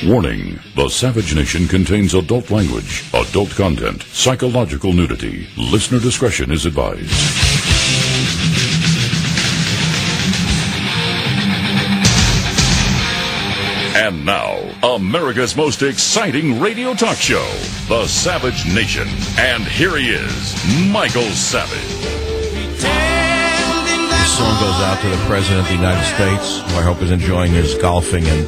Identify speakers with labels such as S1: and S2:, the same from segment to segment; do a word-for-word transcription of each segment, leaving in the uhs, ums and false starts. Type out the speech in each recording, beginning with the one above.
S1: Warning, the Savage Nation contains adult language, adult content, psychological nudity. Listener discretion is advised. And now, America's most exciting radio talk show, The Savage Nation. And here he is, Michael Savage.
S2: This song goes out to the President of the United States, who I hope is enjoying his golfing and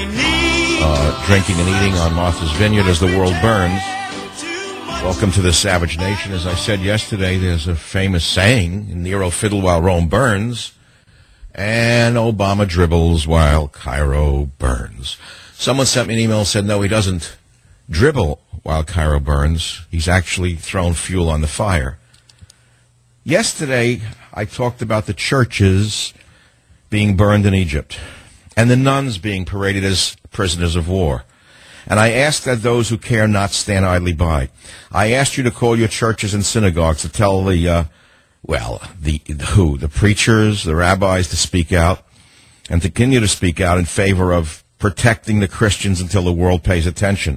S2: uh, drinking and eating on Martha's Vineyard as the world burns. Welcome to the Savage Nation. As I said yesterday, there's a famous saying, Nero fiddle while Rome burns, and Obama dribbles while Cairo burns. Someone sent me an email and said, no, he doesn't dribble while Cairo burns. He's actually thrown fuel on the fire. Yesterday, I talked about the churches being burned in Egypt and the nuns being paraded as prisoners of war. And I asked that those who care not stand idly by. I asked you to call your churches and synagogues to tell the, uh, well, the, the who, the preachers, the rabbis to speak out and to continue to speak out in favor of protecting the Christians until the world pays attention.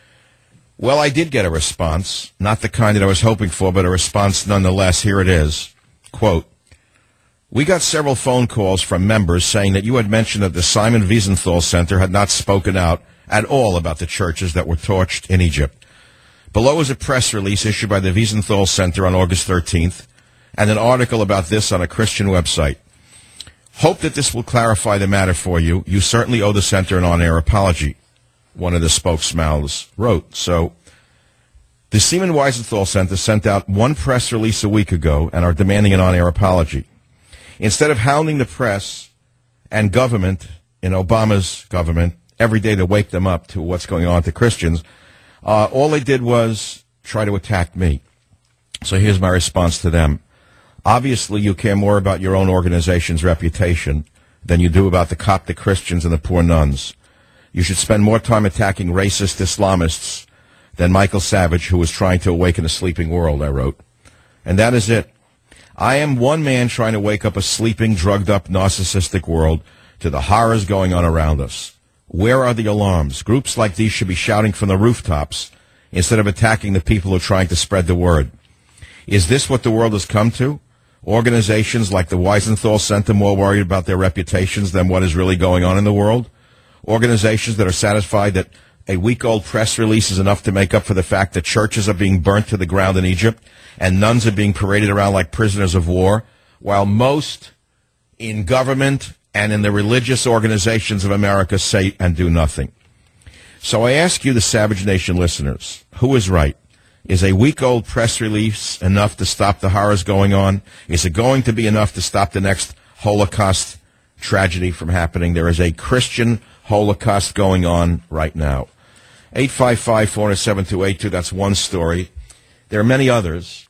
S2: Well, I did get a response, not the kind that I was hoping for, but a response nonetheless. Here it is. Quote, we got several phone calls from members saying that you had mentioned that the Simon Wiesenthal Center had not spoken out at all about the churches that were torched in Egypt. Below is a press release issued by the Wiesenthal Center on August thirteenth and an article about this on a Christian website. Hope that this will clarify the matter for you. You certainly owe the center an on-air apology, one of the spokesmouths wrote. So the Simon Wiesenthal Center sent out one press release a week ago and are demanding an on-air apology. Instead of hounding the press and government in Obama's government every day to wake them up to what's going on to Christians, uh, all they did was try to attack me. So here's my response to them. Obviously, you care more about your own organization's reputation than you do about the Coptic Christians and the poor nuns. You should spend more time attacking racist Islamists than Michael Savage, who is trying to awaken a sleeping world, I wrote. And that is it. I am one man trying to wake up a sleeping, drugged-up, narcissistic world to the horrors going on around us. Where are the alarms? Groups like these should be shouting from the rooftops instead of attacking the people who are trying to spread the word. Is this what the world has come to? Organizations like the Wiesenthal Center more worried about their reputations than what is really going on in the world? Organizations that are satisfied that a week-old press release is enough to make up for the fact that churches are being burnt to the ground in Egypt and nuns are being paraded around like prisoners of war, while most in government and in the religious organizations of America say and do nothing. So I ask you, the Savage Nation listeners, who is right? Is a week-old press release enough to stop the horrors going on? Is it going to be enough to stop the next Holocaust tragedy from happening? There is a Christian Holocaust going on right now. eight five five, four zero seven, two eight two, that's one story. There are many others.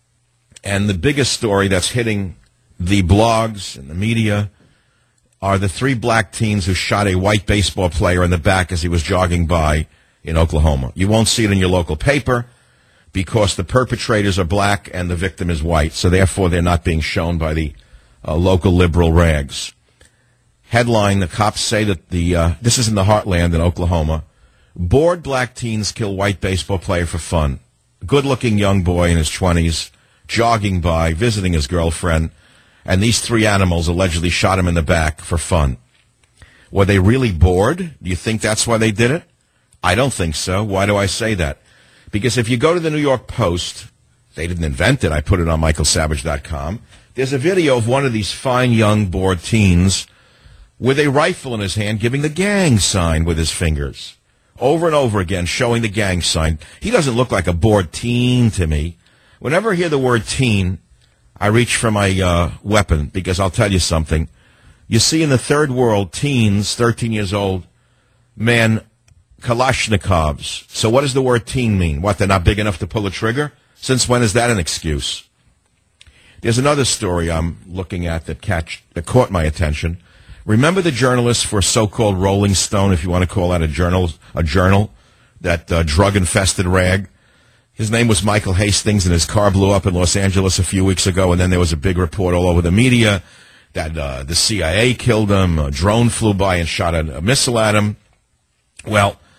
S2: And the biggest story that's hitting the blogs and the media are the three black teens who shot a white baseball player in the back as he was jogging by in Oklahoma. You won't see it in your local paper because the perpetrators are black and the victim is white, so therefore they're not being shown by the uh, local liberal rags. Headline, the cops say that the, uh, this is in the heartland in Oklahoma, bored black teens kill white baseball player for fun. Good-looking young boy in his twenties, jogging by, visiting his girlfriend, and these three animals allegedly shot him in the back for fun. Were they really bored? Do you think that's why they did it? I don't think so. Why do I say that? Because if you go to the New York Post, they didn't invent it, I put it on michael savage dot com, there's a video of one of these fine young bored teens with a rifle in his hand giving the gang sign with his fingers. Over and over again, showing the gang sign. He doesn't look like a bored teen to me. Whenever I hear the word teen, I reach for my uh, weapon, because I'll tell you something. You see in the third world, teens, thirteen years old, man, Kalashnikovs. So what does the word teen mean? What, they're not big enough to pull a trigger? Since when is that an excuse? There's another story I'm looking at that, catch, that caught my attention. Remember the journalist for so-called Rolling Stone, if you want to call that a journal, a journal, that uh, drug-infested rag? His name was Michael Hastings, and his car blew up in Los Angeles a few weeks ago, and then there was a big report all over the media that uh, the C I A killed him, a drone flew by and shot a, a missile at him. Well,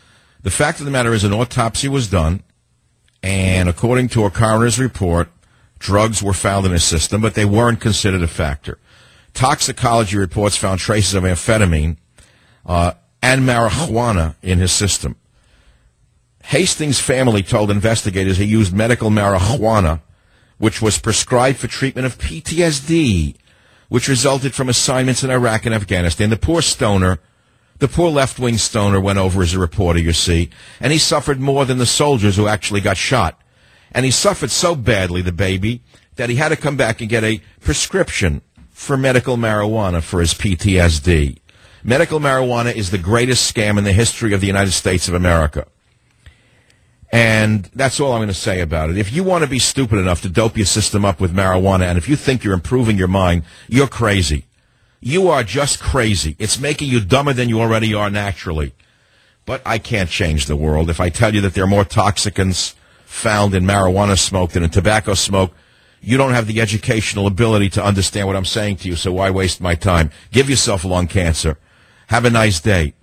S2: The fact of the matter is an autopsy was done, and according to a coroner's report, drugs were found in his system, but they weren't considered a factor. Toxicology reports found traces of amphetamine uh, and marijuana in his system. Hastings' family told investigators he used medical marijuana, which was prescribed for treatment of P T S D, which resulted from assignments in Iraq and Afghanistan. The poor stoner, the poor left-wing stoner went over as a reporter, you see, and he suffered more than the soldiers who actually got shot. And he suffered so badly, the baby, that he had to come back and get a prescription for medical marijuana for his P T S D. Medical marijuana is the greatest scam in the history of the United States of America. And that's all I'm going to say about it. If you want to be stupid enough to dope your system up with marijuana, and if you think you're improving your mind, you're crazy. You are just crazy. It's making you dumber than you already are naturally. But I can't change the world. If I tell you that there are more toxicants found in marijuana smoke than in tobacco smoke, you don't have the educational ability to understand what I'm saying to you, so why waste my time? Give yourself lung cancer. Have a nice day.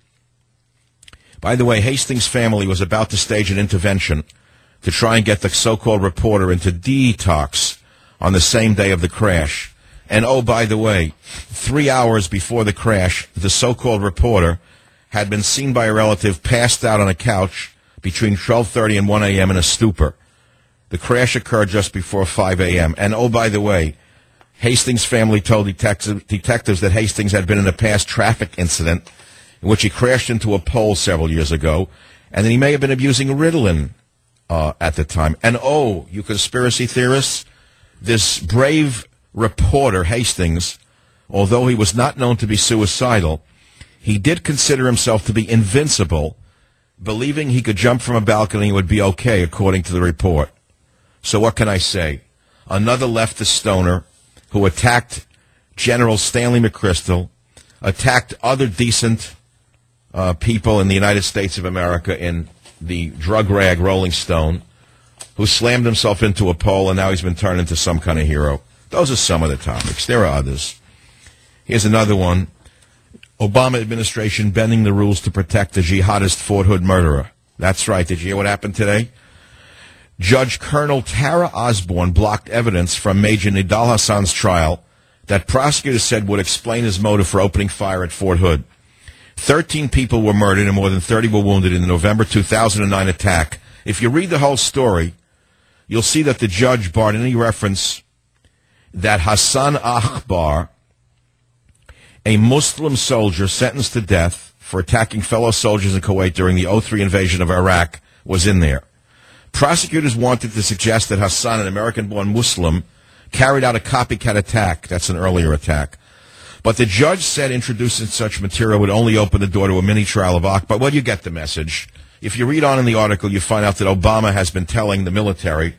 S2: By the way, Hastings' family was about to stage an intervention to try and get the so-called reporter into detox on the same day of the crash. And, oh, by the way, three hours before the crash, the so-called reporter had been seen by a relative passed out on a couch between twelve thirty and one a.m. in a stupor. The crash occurred just before five a.m. And, oh, by the way, Hastings' family told detective, detectives that Hastings had been in a past traffic incident in which he crashed into a pole several years ago, and that he may have been abusing Ritalin uh, at the time. And, oh, you conspiracy theorists, this brave reporter, Hastings, although he was not known to be suicidal, he did consider himself to be invincible, believing he could jump from a balcony and would be okay, according to the report. So what can I say? Another leftist stoner who attacked General Stanley McChrystal, attacked other decent uh, people in the United States of America in the drug rag Rolling Stone, who slammed himself into a pole, and now he's been turned into some kind of hero. Those are some of the topics. There are others. Here's another one. Obama administration bending the rules to protect the jihadist Fort Hood murderer. That's right. Did you hear what happened today? Judge Colonel Tara Osborne blocked evidence from Major Nidal Hassan's trial that prosecutors said would explain his motive for opening fire at Fort Hood. Thirteen people were murdered and more than thirty were wounded in the November two thousand nine attack. If you read the whole story, you'll see that the judge barred any reference that Hassan Akbar, a Muslim soldier sentenced to death for attacking fellow soldiers in Kuwait during the oh three invasion of Iraq, was in there. Prosecutors wanted to suggest that Hassan, an American-born Muslim, carried out a copycat attack. That's an earlier attack. But the judge said introducing such material would only open the door to a mini-trial of Akbar. Well, you get the message. If you read on in the article, you find out that Obama has been telling the military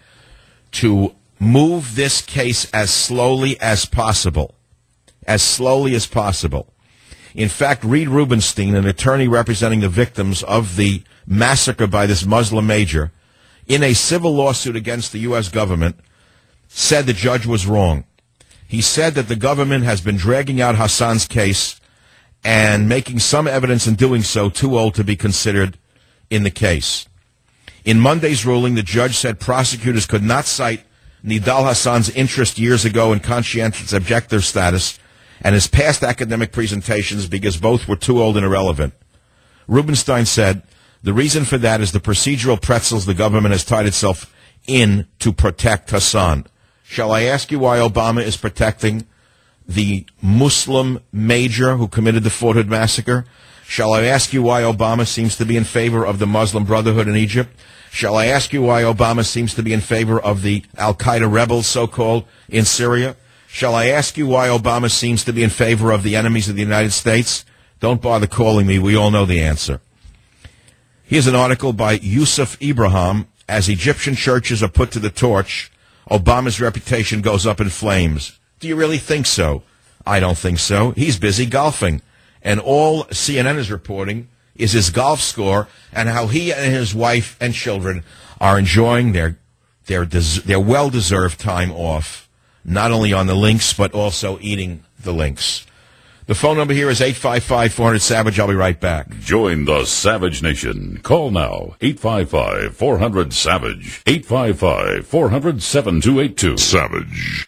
S2: to move this case as slowly as possible. As slowly as possible. In fact, Reed Rubenstein, an attorney representing the victims of the massacre by this Muslim major, in a civil lawsuit against the U S government, said the judge was wrong. He said that the government has been dragging out Hassan's case and making some evidence in doing so too old to be considered in the case. In Monday's ruling, the judge said prosecutors could not cite Nidal Hassan's interest years ago in conscientious objector status and his past academic presentations because both were too old and irrelevant. Rubenstein said, the reason for that is the procedural pretzels the government has tied itself in to protect Hassan. Shall I ask you why Obama is protecting the Muslim major who committed the Fort Hood massacre? Shall I ask you why Obama seems to be in favor of the Muslim Brotherhood in Egypt? Shall I ask you why Obama seems to be in favor of the Al-Qaeda rebels, so-called, in Syria? Shall I ask you why Obama seems to be in favor of the enemies of the United States? Don't bother calling me. We all know the answer. Here's an article by Yusuf Ibrahim. As Egyptian churches are put to the torch, Obama's reputation goes up in flames. Do you really think so? I don't think so. He's busy golfing. And all C N N is reporting is his golf score and how he and his wife and children are enjoying their their des- their well-deserved time off, not only on the links, but also eating the links. The phone number here is eight five five, four hundred, SAVAGE. I'll be right back.
S1: Join the Savage Nation. Call now, eight five five, four hundred, SAVAGE. eight five five, four hundred, seven two eight two. Savage.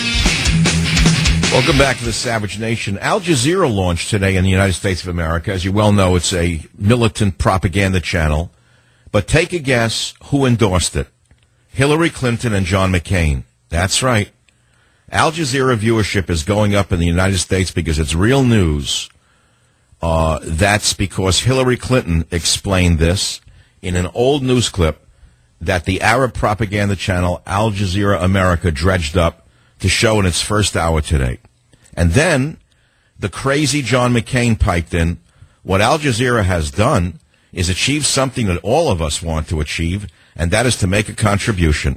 S2: Welcome back to the Savage Nation. Al Jazeera launched today in the United States of America. As you well know, it's a militant propaganda channel. But take a guess who endorsed it. Hillary Clinton and John McCain. That's right. Al Jazeera viewership is going up in the United States because it's real news. Uh, that's because Hillary Clinton explained this in an old news clip that the Arab propaganda channel Al Jazeera America dredged up to show in its first hour today. And then the crazy John McCain piped in. What Al Jazeera has done is achieve something that all of us want to achieve, and that is to make a contribution.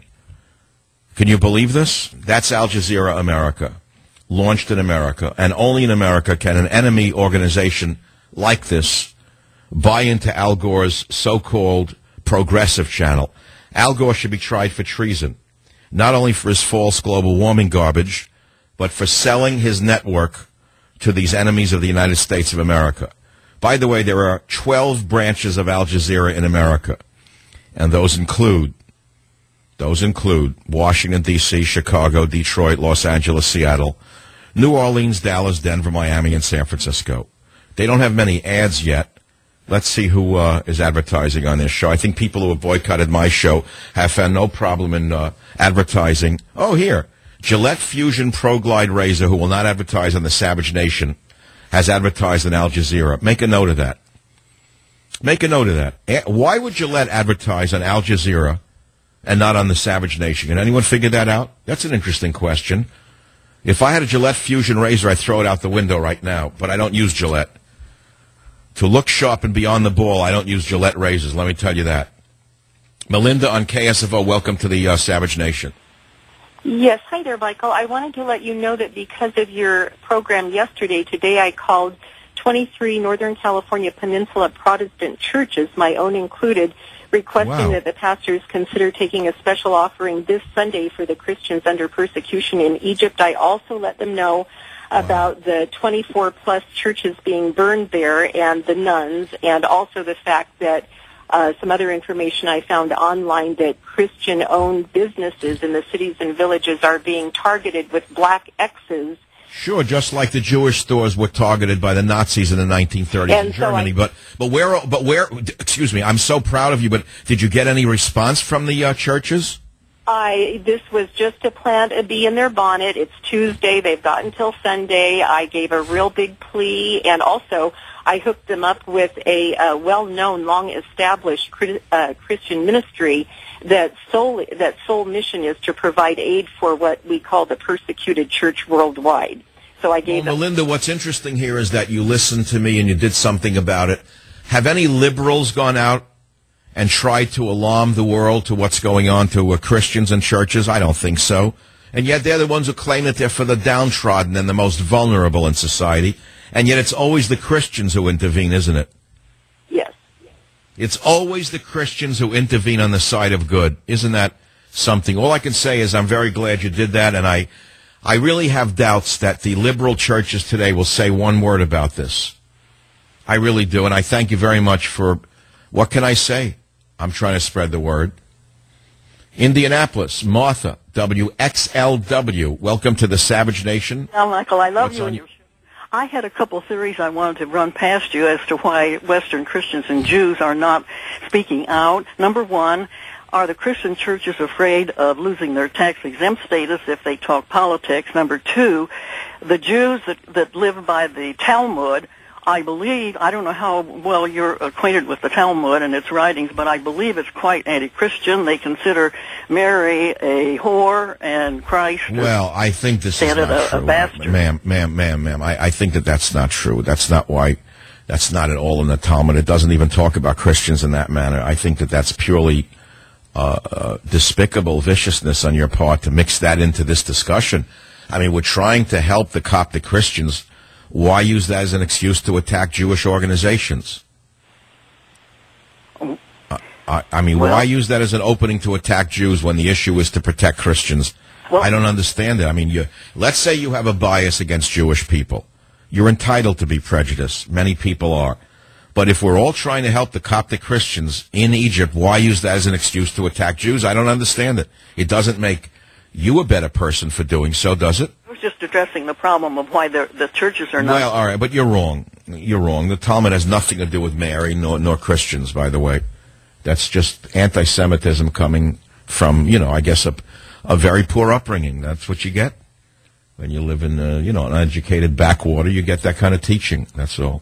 S2: Can you believe this? That's Al Jazeera America, launched in America, and only in America can an enemy organization like this buy into Al Gore's so-called progressive channel. Al Gore should be tried for treason, not only for his false global warming garbage, but for selling his network to these enemies of the United States of America. By the way, there are twelve branches of Al Jazeera in America, and those include Those include Washington, D C, Chicago, Detroit, Los Angeles, Seattle, New Orleans, Dallas, Denver, Miami, and San Francisco. They don't have many ads yet. Let's see who uh, is advertising on this show. I think people who have boycotted my show have found no problem in uh, advertising. Oh, here. Gillette Fusion Pro Glide Razor, who will not advertise on the Savage Nation, has advertised on Al Jazeera. Make a note of that. Make a note of that. Why would Gillette advertise on Al Jazeera and not on the Savage Nation? Can anyone figure that out? That's an interesting question. If I had a Gillette Fusion razor, I'd throw it out the window right now, but I don't use Gillette. To look sharp and be on the ball, I don't use Gillette razors, let me tell you that. Melinda on K S F O, welcome to the uh, Savage Nation.
S3: Yes, hi there, Michael. I wanted to let you know that because of your program yesterday, today I called twenty-three Northern California Peninsula Protestant churches, my own included, requesting
S2: Wow.
S3: that the pastors consider taking a special offering this Sunday for the Christians under persecution in Egypt. I also let them know about the twenty-four plus churches being burned there and the nuns, and also the fact that uh, some other information I found online that Christian-owned businesses in the cities and villages are being targeted with black X's.
S2: Sure, just like the Jewish stores were targeted by the Nazis in the nineteen thirties
S3: And
S2: in
S3: so
S2: Germany.
S3: I-
S2: but but where but where? Excuse me, I'm so proud of you. But did you get any response from the uh, churches?
S3: I this was just to plant a bee in their bonnet. It's Tuesday. They've got until Sunday. I gave a real big plea, and also I hooked them up with a uh, well-known, long-established uh, Christian ministry that sole that sole mission is to provide aid for what we call the persecuted church worldwide. So I gave
S2: Well,
S3: them.
S2: Melinda, what's interesting here is that you listened to me and you did something about it. Have any liberals gone out and tried to alarm the world to what's going on to uh, Christians and churches? I don't think so. And yet they're the ones who claim that they're for the downtrodden and the most vulnerable in society. And yet it's always the Christians who intervene, isn't it?
S3: Yes.
S2: It's always the Christians who intervene on the side of good. Isn't that something? All I can say is I'm very glad you did that, and I, I really have doubts that the liberal churches today will say one word about this. I really do, and I thank you very much for, what can I say? I'm trying to spread the word. Indianapolis, Martha, W X L W. Welcome to the Savage Nation.
S4: Well, Michael, I love
S2: What's
S4: you
S2: on
S4: and
S2: your-
S4: your show. I had a couple theories I wanted to run past you as to why Western Christians and Jews are not speaking out. Number one, are the Christian churches afraid of losing their tax-exempt status if they talk politics? Number two, the Jews that, that live by the Talmud, I believe, I don't know how well you're acquainted with the Talmud and its writings, but I believe it's quite anti-Christian. They consider Mary a whore and Christ.
S2: Well, I think this is
S4: Standard
S2: not
S4: a- a
S2: true.
S4: bastard.
S2: Ma'am, ma'am, ma'am, ma'am. I, I think that that's not true. That's not why, that's not at all in the Talmud. It doesn't even talk about Christians in that manner. I think that that's purely uh, uh, despicable viciousness on your part to mix that into this discussion. I mean, we're trying to help the Coptic Christians. Why use that as an excuse to attack Jewish organizations? I, I mean,
S4: Well-
S2: why use that as an opening to attack Jews when the issue is to protect Christians?
S4: Well-
S2: I don't understand it. I mean, you, let's say you have a bias against Jewish people. You're entitled to be prejudiced. Many people are. But if we're all trying to help the Coptic Christians in Egypt, why use that as an excuse to attack Jews? I don't understand it. It doesn't make you a better person for doing so, does it?
S4: I was just addressing the problem of why the churches are not...
S2: Well, all right, but you're wrong. You're wrong. The Talmud has nothing to do with Mary nor, nor Christians, by the way. That's just anti-Semitism coming from, you know, I guess a, a very poor upbringing. That's what you get. When you live in, uh, you know, an uneducated backwater, you get that kind of teaching. That's all.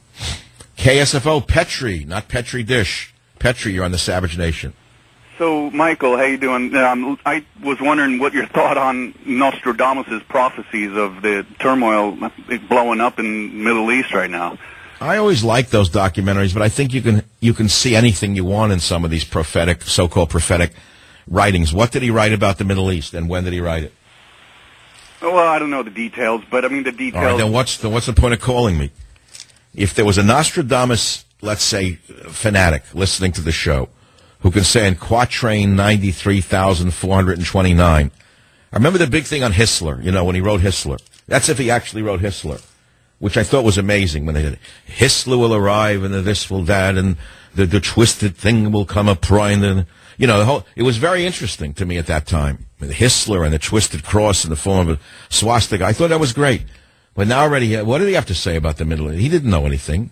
S2: K S F O, Petri, not Petri Dish. Petri, you're on the Savage Nation.
S5: So, Michael, how you doing? Um, I was wondering what your thought on Nostradamus' prophecies of the turmoil blowing up in the Middle East right now.
S2: I always like those documentaries, but I think you can you can see anything you want in some of these prophetic, so-called prophetic writings. What did he write about the Middle East, and when did he write it?
S5: Well, I don't know the details, but I mean the details...
S2: All right, then what's the, what's the point of calling me? If there was a Nostradamus, let's say, fanatic listening to the show, who can say in quatrain ninety-three thousand four hundred twenty-nine, I remember the big thing on Hitler, you know, when he wrote Hitler. That's if he actually wrote Hitler, which I thought was amazing when they did it. Hitler will arrive, and this will that, and the, the twisted thing will come up, and, you know, the whole, it was very interesting to me at that time. Hitler and the twisted cross in the form of a swastika. I thought that was great. But now already, what did he have to say about the Middle East? He didn't know anything.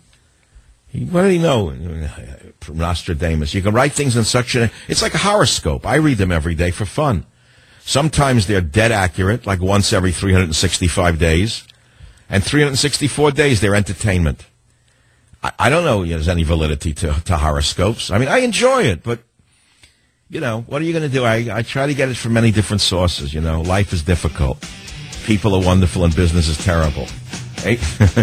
S2: He, what did he know? Nostradamus. You can write things in such a... It's like a horoscope. I read them every day for fun. Sometimes they're dead accurate, like once every three hundred sixty-five days. And three hundred sixty-four days, they're entertainment. I, I don't know if there's any validity to, to horoscopes. I mean, I enjoy it, but... You know, what are you going to do? I, I try to get it from many different sources, you know. Life is difficult. People are wonderful and business is terrible. Hey?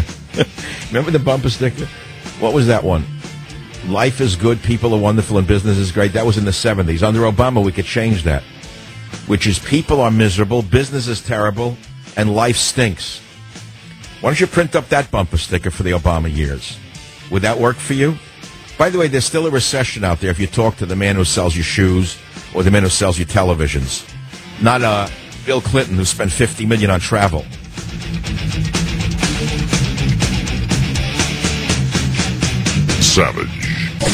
S2: Remember the bumper sticker? What was that one? Life is good, people are wonderful, and business is great. That was in the seventies. Under Obama, we could change that, which is people are miserable, business is terrible, and life stinks. Why don't you print up that bumper sticker for the Obama years? Would that work for you? By the way, there's still a recession out there if you talk to the man who sells you shoes or the man who sells you televisions. Not uh, Bill Clinton, who spent fifty million dollars on travel.
S1: Savage.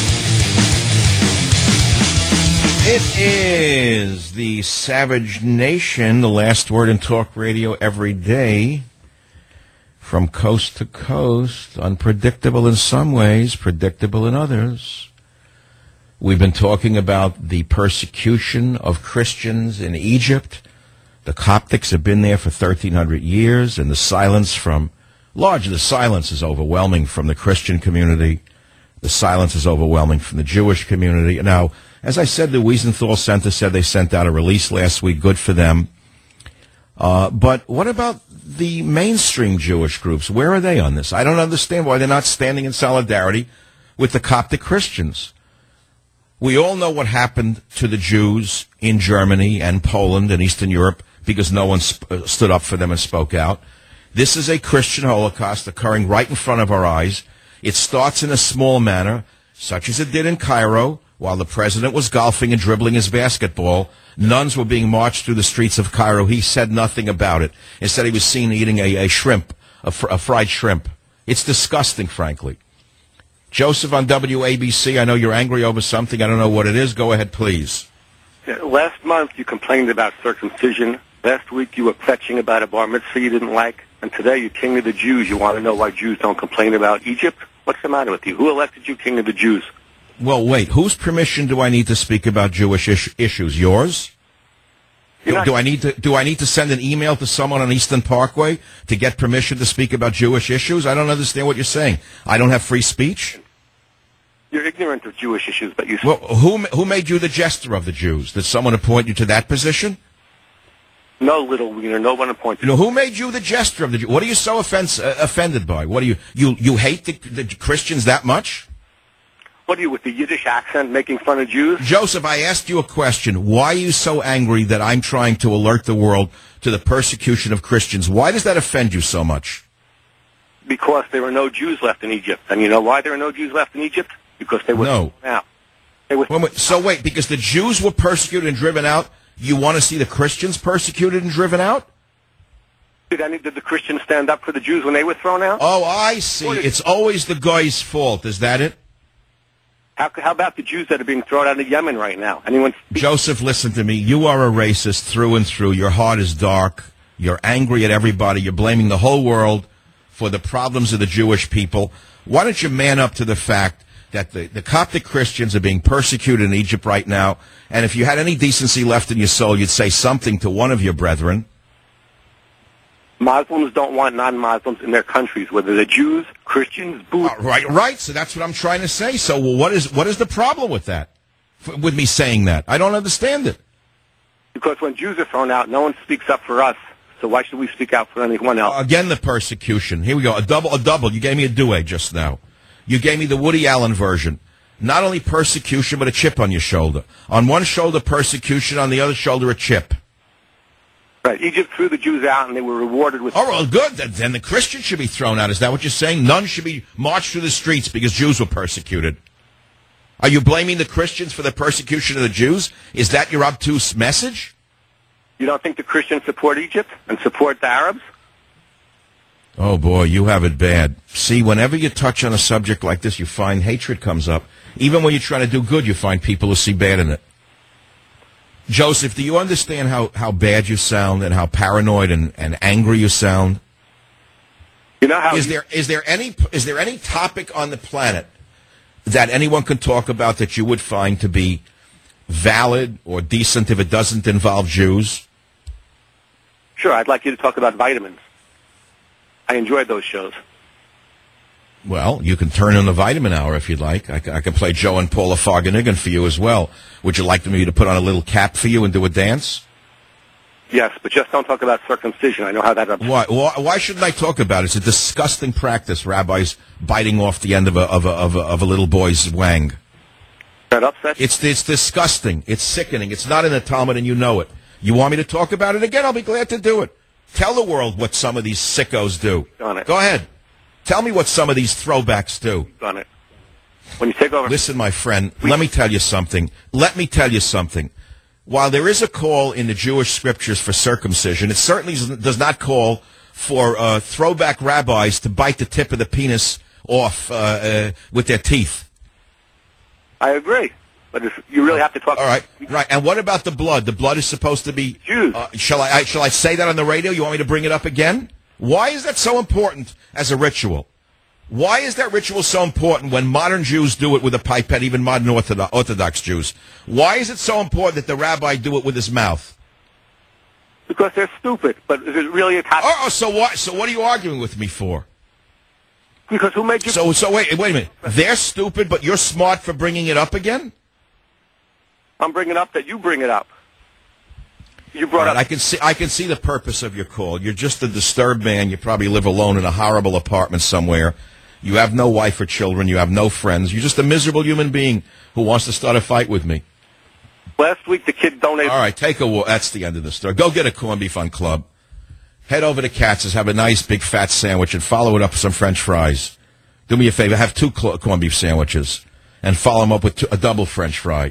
S2: It is the Savage Nation, the last word in talk radio every day. From coast to coast, unpredictable in some ways, predictable in others. We've been talking about the persecution of Christians in Egypt. The Coptics have been there for thirteen hundred years, and the silence from, largely the silence is overwhelming from the Christian community. The silence is overwhelming from the Jewish community. Now, as I said, the Wiesenthal Center said they sent out a release last week. Good for them. Uh, but what about the mainstream Jewish groups? Where are they on this? I don't understand why they're not standing in solidarity with the Coptic Christians. We all know what happened to the Jews in Germany and Poland and Eastern Europe because no one sp- stood up for them and spoke out. This is a Christian Holocaust occurring right in front of our eyes. It starts in a small manner, such as it did in Cairo, while the president was golfing and dribbling his basketball. Nuns were being marched through the streets of Cairo. He said nothing about it. Instead, he was seen eating a, a shrimp, a, fr- a fried shrimp. It's disgusting, frankly. Joseph on W A B C, I know you're angry over something. I don't know what it is. Go ahead, please.
S6: Yeah, last month, you complained about circumcision. Last week, you were fetching about a bar mitzvah you didn't like. And today, you're king of the Jews. You want to know why Jews don't complain about Egypt? What's the matter with you? Who elected you king of the Jews?
S2: Well, wait. Whose permission do I need to speak about Jewish is- issues? Yours? Do,
S6: not-
S2: do I need to do I need to send an email to someone on Eastern Parkway to get permission to speak about Jewish issues? I don't understand what you're saying. I don't have free speech?
S6: You're ignorant of Jewish issues, but you...
S2: Well, who who made you the jester of the Jews? Did someone appoint you to that position?
S6: No, little wiener. No one appointed
S2: You know, who made you the jester of the Jews? What are you so offense, uh, offended by? What do you you you hate the, the Christians that much?
S6: What are you, with the Yiddish accent, making fun of Jews?
S2: Joseph, I asked you a question. Why are you so angry that I'm trying to alert the world to the persecution of Christians? Why does that offend you so much?
S6: Because there are no Jews left in Egypt. And you know why there are no Jews left in Egypt? Because they were
S2: No.
S6: thrown out. They were
S2: Wait, wait, so wait, because the Jews were persecuted and driven out, you want to see the Christians persecuted and driven out?
S6: Did any did the Christians stand up for the Jews when they were thrown out?
S2: Oh, I see. It's always the guy's fault. Is that it?
S6: How, how about the Jews that are being thrown out of Yemen right now? Anyone?
S2: Joseph, listen to me. You are a racist through and through. Your heart is dark. You're angry at everybody. You're blaming the whole world for the problems of the Jewish people. Why don't you man up to the fact that the, the Coptic Christians are being persecuted in Egypt right now, and if you had any decency left in your soul, you'd say something to one of your brethren.
S6: Muslims don't want non-Muslims in their countries, whether they're Jews, Christians, Buddhists.
S2: Uh, right, right. So that's what I'm trying to say. So well, what is what is the problem with that? F- with me saying that? I don't understand it.
S6: Because when Jews are thrown out, no one speaks up for us. So why should we speak out for anyone else?
S2: Uh, again, the persecution. Here we go. A double, a double. You gave me a duet just now. You gave me the Woody Allen version. Not only persecution, but a chip on your shoulder. On one shoulder, persecution. On the other shoulder, a chip.
S6: Right. Egypt threw the Jews out, and they were rewarded with...
S2: Oh, well, good. Then the Christians should be thrown out. Is that what you're saying? None should be marched through the streets because Jews were persecuted. Are you blaming the Christians for the persecution of the Jews? Is that your obtuse message?
S6: You don't think the Christians support Egypt and support the Arabs?
S2: Oh, boy, you have it bad. See, whenever you touch on a subject like this, you find hatred comes up. Even when you're trying to do good, you find people who see bad in it. Joseph, do you understand how, how bad you sound and how paranoid and, and angry you sound?
S6: You know how
S2: is
S6: you,
S2: there is there any is there any topic on the planet that anyone can talk about that you would find to be valid or decent if it doesn't involve Jews?
S6: Sure, I'd like you to talk about vitamins. I enjoyed those shows.
S2: Well, you can turn on the Vitamin Hour if you'd like. I, I can play Joe and Paula Farganigan for you as well. Would you like me to put on a little cap for you and do a dance?
S6: Yes, but just don't talk about circumcision. I know how that upsets.
S2: Why? Why, why shouldn't I talk about it? It's a disgusting practice, rabbis biting off the end of a of a of a, of a little boy's wang.
S6: That upsets?
S2: It's it's disgusting. It's sickening. It's not in the Talmud, and you know it. You want me to talk about it again? I'll be glad to do it. Tell the world what some of these sickos do.
S6: Done it.
S2: Go ahead. Tell me what some of these throwbacks do.
S6: Done it. When you take over...
S2: Listen, my friend, let me tell you something. Let me tell you something. While there is a call in the Jewish scriptures for circumcision, it certainly does not call for uh, throwback rabbis to bite the tip of the penis off uh, uh, with their teeth.
S6: I agree. But if you really have to talk...
S2: All right, right. And what about the blood? The blood is supposed to be...
S6: Jews.
S2: Uh, shall I, I shall I say that on the radio? You want me to bring it up again? Why is that so important as a ritual? Why is that ritual so important when modern Jews do it with a pipette, even modern Orthodox, Orthodox Jews? Why is it so important that the rabbi do it with his mouth?
S6: Because they're stupid. But is it really a topic?
S2: Oh, oh, so what? So what are you arguing with me for?
S6: Because who made you...
S2: So, so wait, wait a minute. They're stupid, but you're smart for bringing it up again?
S6: I'm bringing up that you bring it up. You brought
S2: right,
S6: up...
S2: I can see. I can see the purpose of your call. You're just a disturbed man. You probably live alone in a horrible apartment somewhere. You have no wife or children. You have no friends. You're just a miserable human being who wants to start a fight with me.
S6: Last week, the kid donated...
S2: All right, take a walk. That's the end of the story. Go get a corned beef on Club. Head over to Katz's, have a nice big fat sandwich, and follow it up with some French fries. Do me a favor. Have two cl- corned beef sandwiches, and follow them up with two, a double French fry.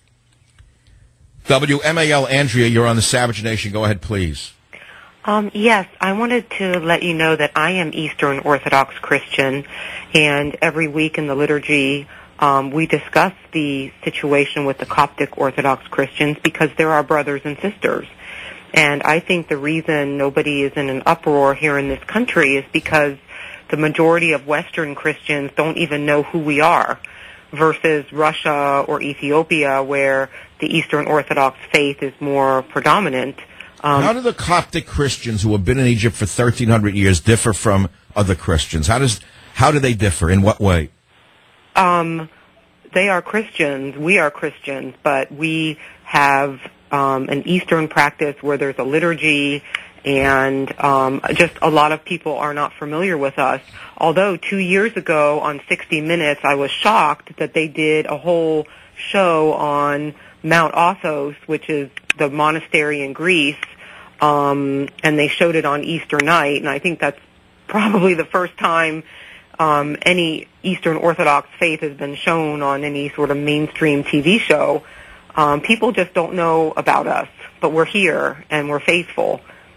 S2: W M A L, Andrea, you're on the Savage Nation. Go ahead, please.
S7: Um, yes, I wanted to let you know that I am Eastern Orthodox Christian, and every week in the liturgy um, we discuss the situation with the Coptic Orthodox Christians because they're our brothers and sisters. And I think the reason nobody is in an uproar here in this country is because the majority of Western Christians don't even know who we are, versus Russia or Ethiopia, where the Eastern Orthodox faith is more predominant. Um,
S2: How do the Coptic Christians who have been in Egypt for thirteen hundred years differ from other Christians? How does how do they differ? In what way?
S7: Um, they are Christians. We are Christians, but we have um, an Eastern practice where there's a liturgy, and um, just a lot of people are not familiar with us. Although two years ago on sixty minutes, I was shocked that they did a whole show on Mount Athos, which is the monastery in Greece, um, and they showed it on Easter night, and I think that's probably the first time um, any Eastern Orthodox faith has been shown on any sort of mainstream T V show. Um, people just don't know about us, but we're here, and we're faithful.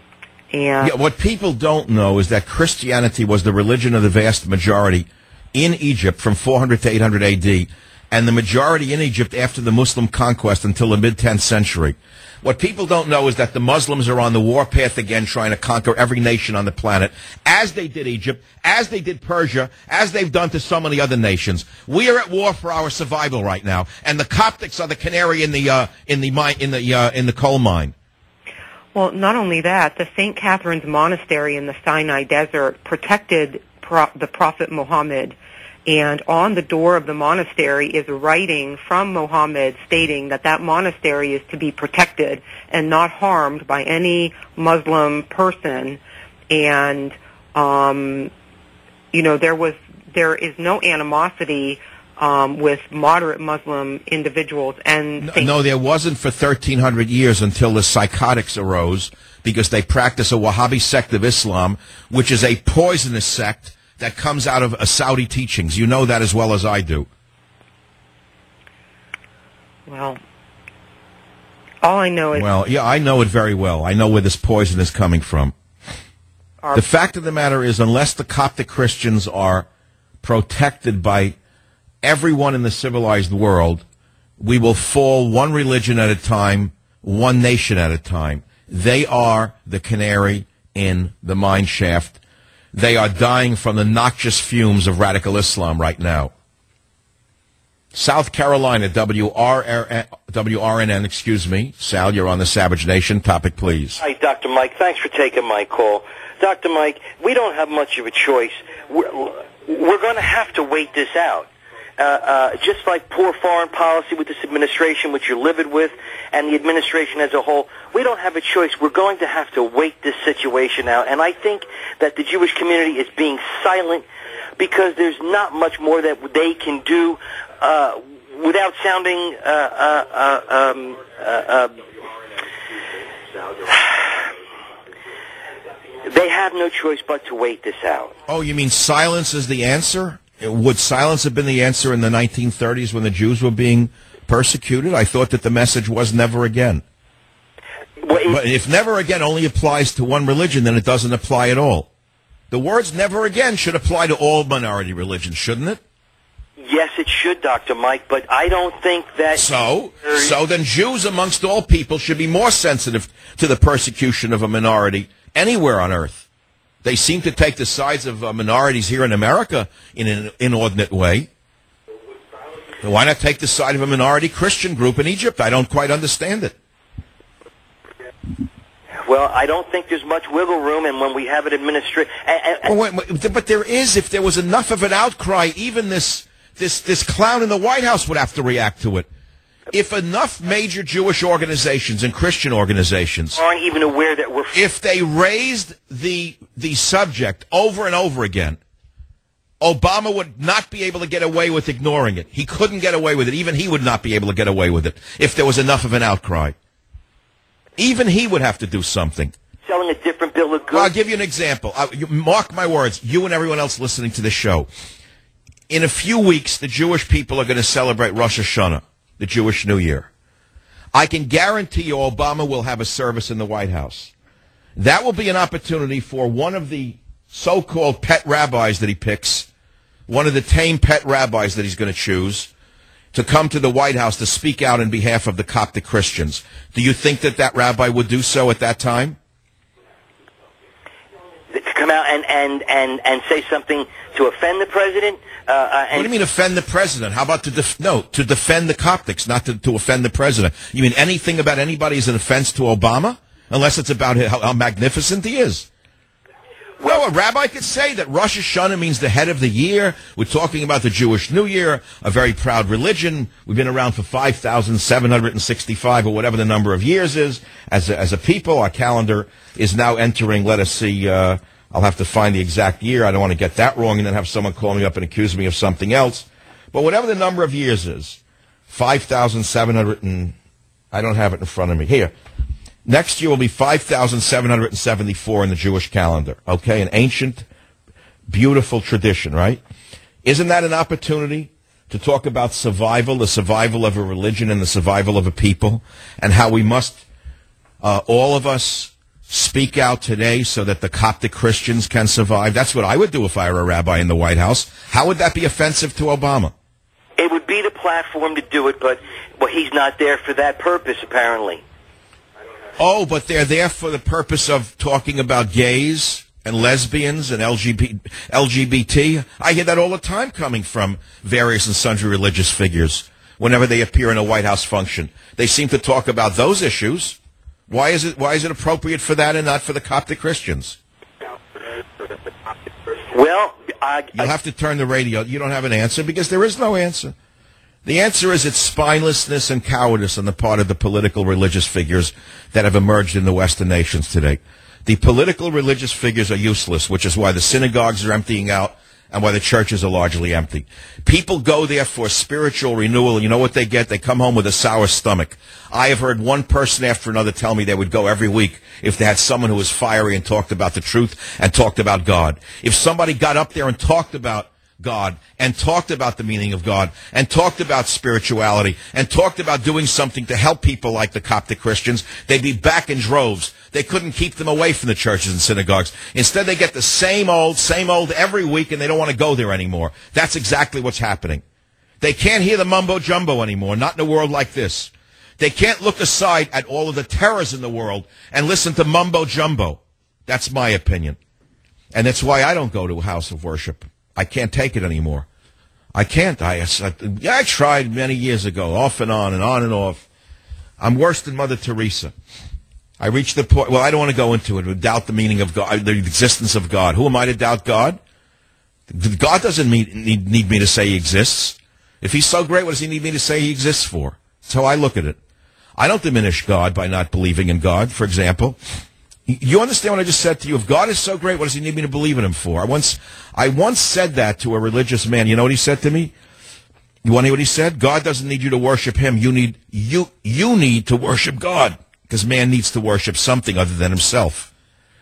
S7: And
S2: yeah, what people don't know is that Christianity was the religion of the vast majority in Egypt from four hundred to eight hundred A D, and the majority in Egypt after the Muslim conquest until the mid-tenth century. What people don't know is that the Muslims are on the warpath again, trying to conquer every nation on the planet, as they did Egypt, as they did Persia, as they've done to so many other nations. We are at war for our survival right now, and the Coptics are the canary in the uh, in the mine in the uh, in the coal mine.
S7: Well, not only that, the Saint Catherine's Monastery in the Sinai Desert protected pro- the Prophet Muhammad. And on the door of the monastery is a writing from Muhammad stating that that monastery is to be protected and not harmed by any Muslim person. And, um, you know, there was there is no animosity um, with moderate Muslim individuals. And
S2: no, no, there wasn't for thirteen hundred years until the psychotics arose, because they practice a Wahhabi sect of Islam, which is a poisonous sect that comes out of uh, Saudi teachings. You know that as well as I do.
S7: Well, all I know is...
S2: Well, yeah, I know it very well. I know where this poison is coming from.
S7: Our,
S2: the fact of the matter is, unless the Coptic Christians are protected by everyone in the civilized world, we will fall one religion at a time, one nation at a time. They are the canary in the mine shaft. They are dying from the noxious fumes of radical Islam right now. South Carolina, W R N N, excuse me. Sal, you're on the Savage Nation. Topic, please.
S8: Hi, Doctor Mike. Thanks for taking my call. Doctor Mike, we don't have much of a choice. We're, we're going to have to wait this out. Uh, uh, just like poor foreign policy with this administration, which you're livid with, and the administration as a whole, we don't have a choice. We're going to have to wait this situation out. And I think that the Jewish community is being silent because there's not much more that they can do uh, without sounding... Uh, uh, uh, um, uh, uh, they have no choice but to wait this out.
S2: Oh, you mean silence is the answer? Would silence have been the answer in the nineteen thirties when the Jews were being persecuted? I thought that the message was never again.
S8: Well, it,
S2: but if never again only applies to one religion, then it doesn't apply at all. The words never again should apply to all minority religions, shouldn't it?
S8: Yes, it should, Doctor Mike, but I don't think that...
S2: So, so then Jews amongst all people should be more sensitive to the persecution of a minority anywhere on earth. They seem to take the sides of uh, minorities here in America in an inordinate way. Why not take the side of a minority Christian group in Egypt? I don't quite understand it.
S8: Well, I don't think there's much wiggle room, and when we have an administration...
S2: Well, wait, wait, but there is. If there was enough of an outcry, even this, this, this clown in the White House would have to react to it. If enough major Jewish organizations and Christian organizations
S8: aren't even aware that we're...
S2: If they raised the the subject over and over again, Obama would not be able to get away with ignoring it. He couldn't get away with it. Even he would not be able to get away with it if there was enough of an outcry. Even he would have to do something.
S8: Selling a different bill of goods.
S2: Well, I'll give you an example. Uh, you, mark my words, you and everyone else listening to this show. In a few weeks, the Jewish people are going to celebrate Rosh Hashanah, the Jewish New Year. I can guarantee you Obama will have a service in the White House. That will be an opportunity for one of the so-called pet rabbis that he picks, one of the tame pet rabbis that he's going to choose, to come to the White House to speak out on behalf of the Coptic Christians. Do you think that that rabbi would do so at that time?
S8: To come out and, and, and, and say something to offend the president? Uh, uh, and
S2: what do you mean offend the president? How about to def- no to defend the Coptics, not to, to offend the president? You mean anything about anybody is an offense to Obama, unless it's about how, how magnificent he is? Well, a rabbi could say that Rosh Hashanah means the head of the year. We're talking about the Jewish New Year, a very proud religion. We've been around for five thousand seven hundred sixty-five or whatever the number of years is. As a, as a people, our calendar is now entering, let us see, uh, I'll have to find the exact year. I don't want to get that wrong and then have someone call me up and accuse me of something else. But whatever the number of years is, five thousand seven hundred and I don't have it in front of me. Here. Next year will be five thousand seven hundred seventy-four in the Jewish calendar. Okay, an ancient, beautiful tradition, right? Isn't that an opportunity to talk about survival, the survival of a religion and the survival of a people, and how we must, uh, all of us, speak out today so that the Coptic Christians can survive? That's what I would do if I were a rabbi in the White House. How would that be offensive to Obama?
S8: It would be the platform to do it, but well, he's not there for that purpose, apparently.
S2: Oh, but they're there for the purpose of talking about gays and lesbians and L G B T. I hear that all the time coming from various and sundry religious figures whenever they appear in a White House function. They seem to talk about those issues. Why is it why is it appropriate for that and not for the Coptic Christians?
S8: Well, I,
S2: You'll have to turn the radio. You don't have an answer because there is no answer. The answer is it's spinelessness and cowardice on the part of the political religious figures that have emerged in the Western nations today. The political religious figures are useless, which is why the synagogues are emptying out and why the churches are largely empty. People go there for spiritual renewal, and you know what they get? They come home with a sour stomach. I have heard one person after another tell me they would go every week if they had someone who was fiery and talked about the truth and talked about God. If somebody got up there and talked about God and talked about the meaning of God and talked about spirituality and talked about doing something to help people like the Coptic Christians, they'd be back in droves. They couldn't keep them away from the churches and synagogues. Instead, they get the same old, same old every week, and they don't want to go there anymore. That's exactly what's happening. They can't hear the mumbo-jumbo anymore, not in a world like this. They can't look aside at all of the terrors in the world and listen to mumbo-jumbo. That's my opinion. And that's why I don't go to a house of worship. I can't take it anymore. I can't. I, I, I tried many years ago, off and on and on and off. I'm worse than Mother Teresa. I reached the point, well, I don't want to go into it, but doubt the meaning of God, the existence of God. Who am I to doubt God? God doesn't need, need, need me to say he exists. If he's so great, what does he need me to say he exists for? That's how I look at it. I don't diminish God by not believing in God, for example. You understand what I just said to you? If God is so great, what does he need me to believe in him for? I once, I once said that to a religious man. You know what he said to me? You want to hear what he said? God doesn't need you to worship him. You need, you, you need to worship God. Because man needs to worship something other than himself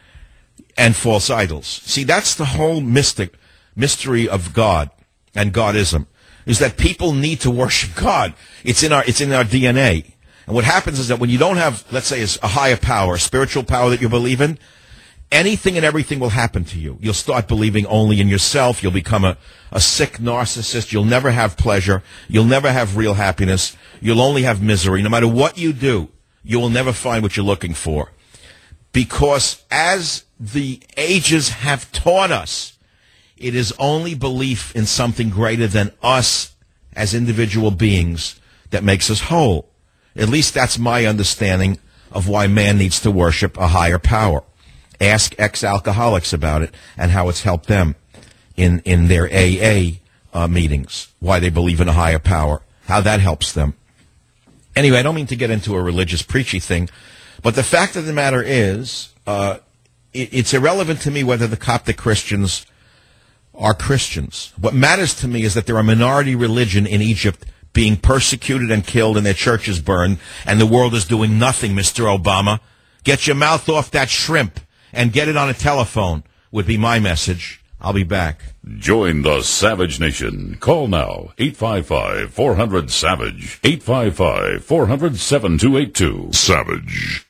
S2: and false idols. See, that's the whole mystic mystery of God and Godism, is that people need to worship God. It's in our it's in our D N A. And what happens is that when you don't have, let's say, a higher power, a spiritual power that you believe in, anything and everything will happen to you. You'll start believing only in yourself. You'll become a, a sick narcissist. You'll never have pleasure. You'll never have real happiness. You'll only have misery. No matter what you do, you will never find what you're looking for. Because as the ages have taught us, it is only belief in something greater than us as individual beings that makes us whole. At least that's my understanding of why man needs to worship a higher power. Ask ex-alcoholics about it and how it's helped them in, in their A A uh, meetings, why they believe in a higher power, how that helps them. Anyway, I don't mean to get into a religious preachy thing, but the fact of the matter is, uh, it, it's irrelevant to me whether the Coptic Christians are Christians. What matters to me is that they're a minority religion in Egypt being persecuted and killed and their churches burned, and the world is doing nothing, Mister Obama. Get your mouth off that shrimp and get it on a telephone would be my message. I'll be back.
S1: Join the Savage Nation. Call now, eight five five, four hundred, SAVAGE, eight five five, four hundred, seven two eight two. Savage.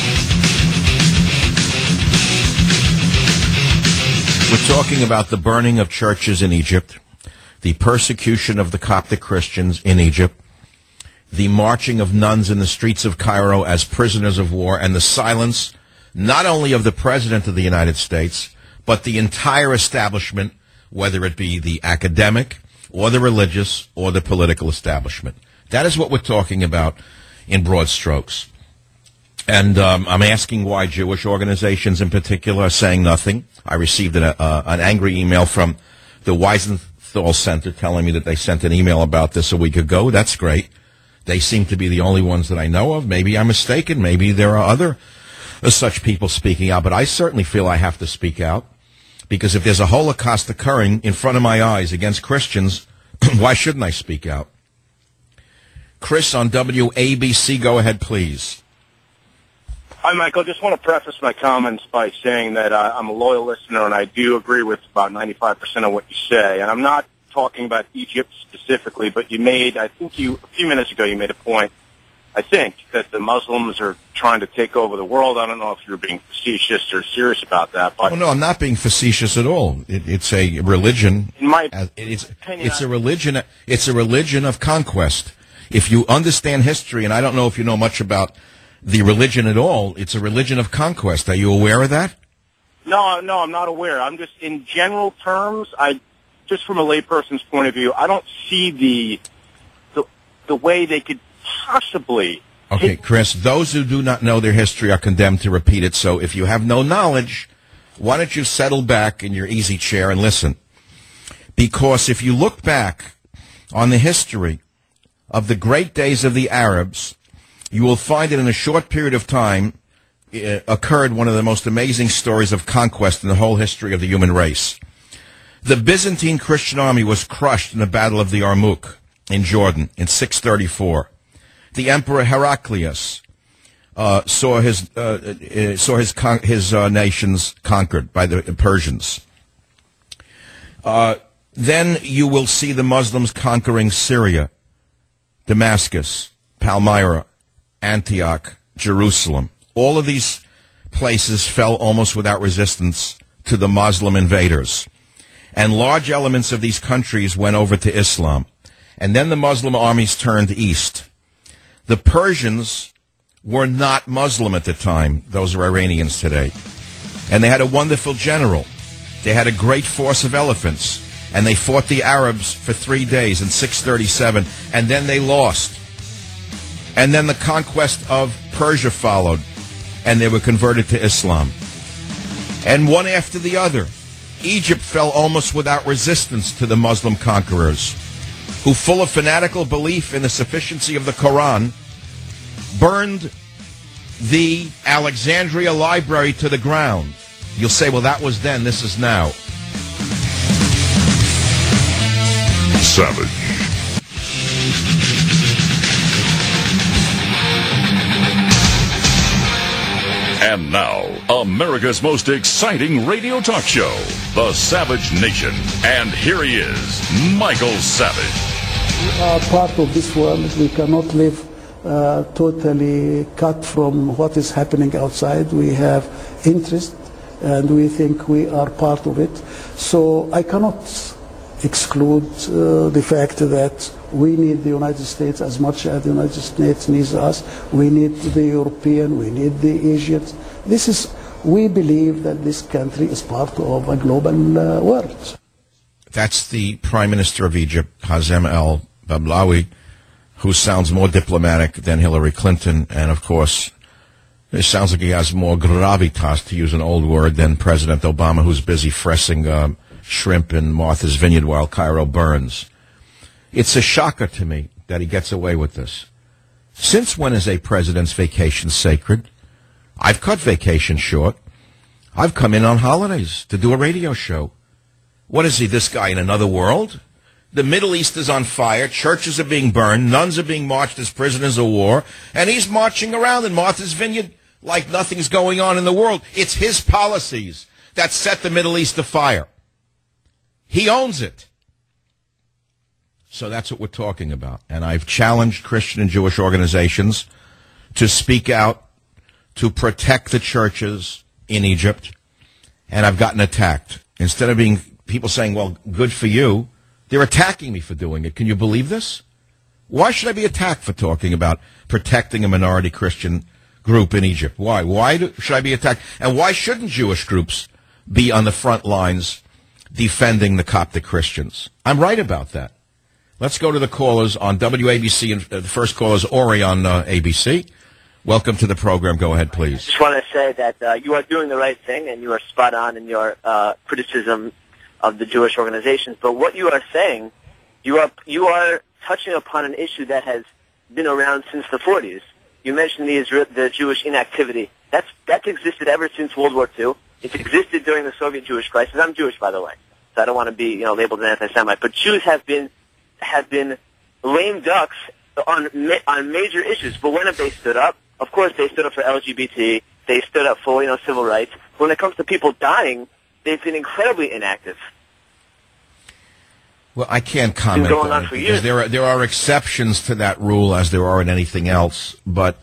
S2: We're talking about the burning of churches in Egypt, the persecution of the Coptic Christians in Egypt, the marching of nuns in the streets of Cairo as prisoners of war, and the silence not only of the President of the United States, but the entire establishment, whether it be the academic or the religious or the political establishment. That is what we're talking about in broad strokes. And um, I'm asking why Jewish organizations in particular are saying nothing. I received an, uh, an angry email from the Weisenthal Center telling me that they sent an email about this a week ago. That's great. They seem to be the only ones that I know of. Maybe I'm mistaken. Maybe there are other uh, such people speaking out. But I certainly feel I have to speak out. Because if there's a Holocaust occurring in front of my eyes against Christians, why shouldn't I speak out? Chris on W A B C, go ahead, please.
S9: Hi, Michael. Just want to preface my comments by saying that uh, I'm a loyal listener, and I do agree with about ninety-five percent of what you say. And I'm not talking about Egypt specifically, but you made, I think you, a few minutes ago, you made a point I think, that the Muslims are trying to take over the world. I don't know if you're being facetious or serious about that. But
S2: oh, no, I'm not being facetious at all. It, it's a religion.
S9: In my
S2: uh, it's,
S9: opinion,
S2: it's a religion. It's a religion of conquest. If you understand history, and I don't know if you know much about the religion at all, it's a religion of conquest. Are you aware of that?
S9: No, no, I'm not aware. I'm just, in general terms, I, just from a layperson's point of view, I don't see the the, the way they could possibly.
S2: Okay, Chris, those who do not know their history are condemned to repeat it. So if you have no knowledge, why don't you settle back in your easy chair and listen? Because if you look back on the history of the great days of the Arabs, you will find that in a short period of time uh, occurred one of the most amazing stories of conquest in the whole history of the human race. The Byzantine Christian army was crushed in the Battle of the Yarmouk in Jordan in six thirty-four. The Emperor Heraclius uh, saw his uh, uh, saw his con- his uh, nations conquered by the Persians. Uh, then you will see the Muslims conquering Syria, Damascus, Palmyra, Antioch, Jerusalem. All of these places fell almost without resistance to the Muslim invaders. And large elements of these countries went over to Islam. And then the Muslim armies turned east. The Persians were not Muslim at the time. Those are Iranians today. And they had a wonderful general. They had a great force of elephants. And they fought the Arabs for three days in six thirty-seven. And then they lost. And then the conquest of Persia followed. And they were converted to Islam. And one after the other, Egypt fell almost without resistance to the Muslim conquerors, who, full of fanatical belief in the sufficiency of the Quran, burned the Alexandria Library to the ground. You'll say, well, that was then, this is now.
S1: Savage. And now, America's most exciting radio talk show, The Savage Nation. And here he is, Michael Savage.
S10: We are part of this world. We cannot live uh, totally cut from what is happening outside. We have interest, and we think we are part of it. So I cannot exclude uh, the fact that we need the United States as much as the United States needs us. We need the European, we need the Asians. This is, we believe that this country is part of a global uh, world.
S2: That's the Prime Minister of Egypt, Hazem el-Bablawi, who sounds more diplomatic than Hillary Clinton. And, of course, it sounds like he has more gravitas, to use an old word, than President Obama, who's busy fressing um, shrimp in Martha's Vineyard while Cairo burns. It's a shocker to me that he gets away with this. Since when is a president's vacation sacred? I've cut vacation short. I've come in on holidays to do a radio show. What is he, this guy in another world? The Middle East is on fire. Churches are being burned. Nuns are being marched as prisoners of war. And he's marching around in Martha's Vineyard like nothing's going on in the world. It's his policies that set the Middle East afire. He owns it. So that's what we're talking about. And I've challenged Christian and Jewish organizations to speak out, to protect the churches in Egypt. And I've gotten attacked. Instead of being people saying, well, good for you, they're attacking me for doing it. Can you believe this? Why should I be attacked for talking about protecting a minority Christian group in Egypt? Why? Why do, should I be attacked? And why shouldn't Jewish groups be on the front lines defending the Coptic Christians? I'm right about that. Let's go to the callers on W A B C. And uh, the first caller is Ori on uh, A B C. Welcome to the program. Go ahead, please.
S11: I just want to say that uh, you are doing the right thing, and you are spot on in your uh, criticism of the Jewish organizations. But what you are saying, you are you are touching upon an issue that has been around since the forties. You mentioned the Israel, the Jewish inactivity. That's that's existed ever since World War Two. It's existed during the Soviet Jewish crisis. I'm Jewish, by the way, so I don't want to be you know labeled an anti-Semite. But Jews have been have been lame ducks on on major issues. But when have they stood up? Of course, they stood up for L G B T. They stood up for you know civil rights. When it comes to people dying, they've been incredibly inactive.
S2: Well, I can't comment
S11: going
S2: on
S11: on
S2: it
S11: for
S2: because
S11: years.
S2: there are, there are exceptions to that rule as there are in anything else, but